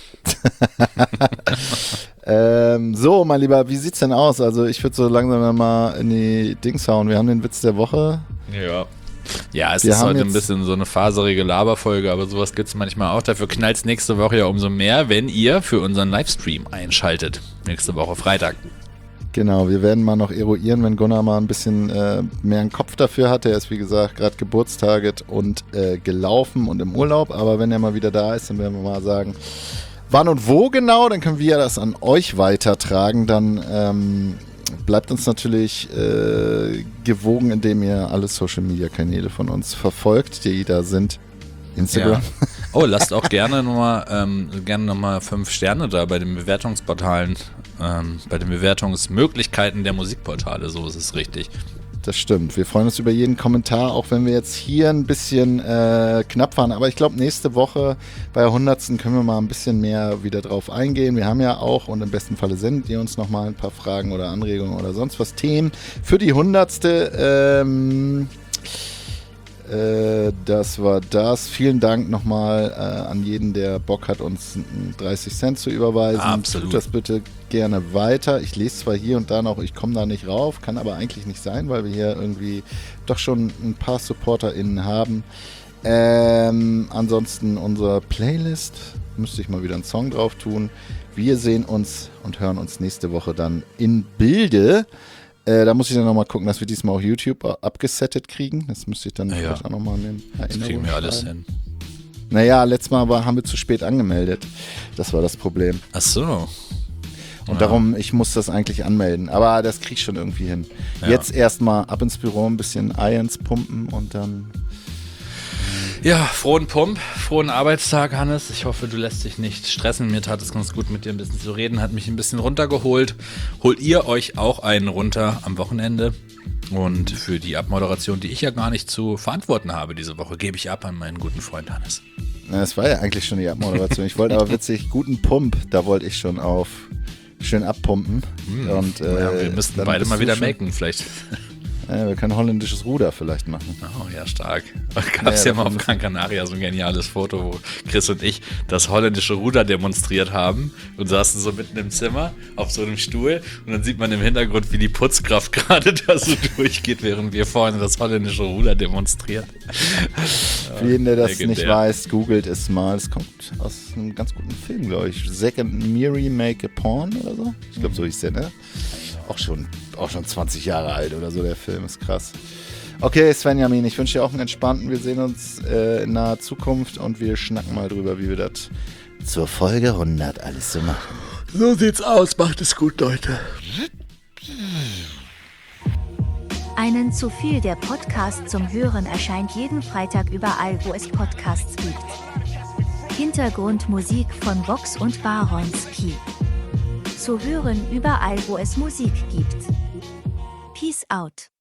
Speaker 1: ähm, so, mein Lieber, wie sieht's denn aus? Also ich würde so langsam mal in die Dings hauen. Wir haben den Witz der Woche.
Speaker 2: Ja. Ja, es
Speaker 1: Wir
Speaker 2: ist
Speaker 1: haben
Speaker 2: heute ein
Speaker 1: jetzt-
Speaker 2: bisschen so eine faserige Laberfolge, aber sowas gibt es manchmal auch. Dafür knallt es nächste Woche ja umso mehr, wenn ihr für unseren Livestream einschaltet. Nächste Woche Freitag.
Speaker 1: Genau, wir werden mal noch eruieren, wenn Gunnar mal ein bisschen äh, mehr einen Kopf dafür hat. Er ist, wie gesagt, gerade Geburtstaget und äh, gelaufen und im Urlaub. Aber wenn er mal wieder da ist, dann werden wir mal sagen, wann und wo genau. Dann können wir das an euch weitertragen. Dann ähm, bleibt uns natürlich äh, gewogen, indem ihr alle Social-Media-Kanäle von uns verfolgt, die da sind. Instagram.
Speaker 2: Ja. Oh, lasst auch gerne nochmal ähm, gerne noch mal fünf Sterne da bei den Bewertungsportalen, ähm, bei den Bewertungsmöglichkeiten der Musikportale, so ist es richtig.
Speaker 1: Das stimmt. Wir freuen uns über jeden Kommentar, auch wenn wir jetzt hier ein bisschen äh, knapp waren. Aber ich glaube, nächste Woche bei der hundertsten können wir mal ein bisschen mehr wieder drauf eingehen. Wir haben ja auch, und im besten Falle sendet ihr uns nochmal ein paar Fragen oder Anregungen oder sonst was, Themen für die hundertste. Ähm, äh, das war das. Vielen Dank nochmal äh, an jeden, der Bock hat, uns dreißig Cent zu überweisen.
Speaker 2: Absolut.
Speaker 1: Tut das bitte gerne weiter. Ich lese zwar hier und da noch, ich komme da nicht rauf, kann aber eigentlich nicht sein, weil wir hier irgendwie doch schon ein paar SupporterInnen haben. Ähm, ansonsten unsere Playlist, müsste ich mal wieder einen Song drauf tun. Wir sehen uns und hören uns nächste Woche dann in Bilde. Äh, da muss ich dann nochmal gucken, dass wir diesmal auch YouTube abgesettet kriegen. Das müsste ich dann
Speaker 2: Ja,
Speaker 1: vielleicht auch nochmal in
Speaker 2: Das kriegen wir alles hin.
Speaker 1: Naja, letztes Mal war, haben wir zu spät angemeldet. Das war das Problem.
Speaker 2: Ach so.
Speaker 1: Und
Speaker 2: Ja.
Speaker 1: darum, ich muss das eigentlich anmelden. Aber das krieg ich schon irgendwie hin.
Speaker 2: Ja.
Speaker 1: Jetzt erstmal ab ins Büro, ein bisschen Irons pumpen und dann...
Speaker 2: Ja, frohen Pump, frohen Arbeitstag, Hannes. Ich hoffe, du lässt dich nicht stressen. Mir tat es ganz gut, mit dir ein bisschen zu reden, hat mich ein bisschen runtergeholt. Holt ihr euch auch einen runter am Wochenende? Und für die Abmoderation, die ich ja gar nicht zu verantworten habe diese Woche, gebe ich ab an meinen guten Freund Hannes.
Speaker 1: Na, das war ja eigentlich schon die Abmoderation. Ich wollte aber witzig, guten Pump, da wollte ich schon auf schön abpumpen. Und, äh,
Speaker 2: ja, wir müssten
Speaker 1: dann
Speaker 2: beide
Speaker 1: bist
Speaker 2: mal
Speaker 1: du
Speaker 2: wieder
Speaker 1: schon-
Speaker 2: melken, vielleicht.
Speaker 1: Ja, wir können holländisches Ruder vielleicht machen.
Speaker 2: Oh ja, stark. Gab es ja, ja mal auf Gran Canaria so ein geniales Foto, wo Chris und ich das holländische Ruder demonstriert haben und saßen so mitten im Zimmer auf so einem Stuhl und dann sieht man im Hintergrund, wie die Putzkraft gerade da so durchgeht, während wir vorne das holländische Ruder demonstrieren.
Speaker 1: Für jeden, der das
Speaker 2: Legendär.
Speaker 1: nicht weiß, googelt es mal. Es kommt aus einem ganz guten Film, glaube ich. Second Miri Make a Porn oder so. Ich glaube, so hieß der, ne? Auch schon, auch schon zwanzig Jahre alt oder so, der Film ist krass. Okay, Svenjamin, ich wünsche dir auch einen entspannten. Wir sehen uns äh, in naher Zukunft und wir schnacken mal drüber, wie wir das zur Folge hundert alles so machen.
Speaker 2: So sieht's aus. Macht es gut, Leute.
Speaker 4: Einen zu viel, der Podcast zum Hören erscheint jeden Freitag überall, wo es Podcasts gibt. Hintergrundmusik von Vox und Baronski. Zu hören überall, wo es Musik gibt. Peace out.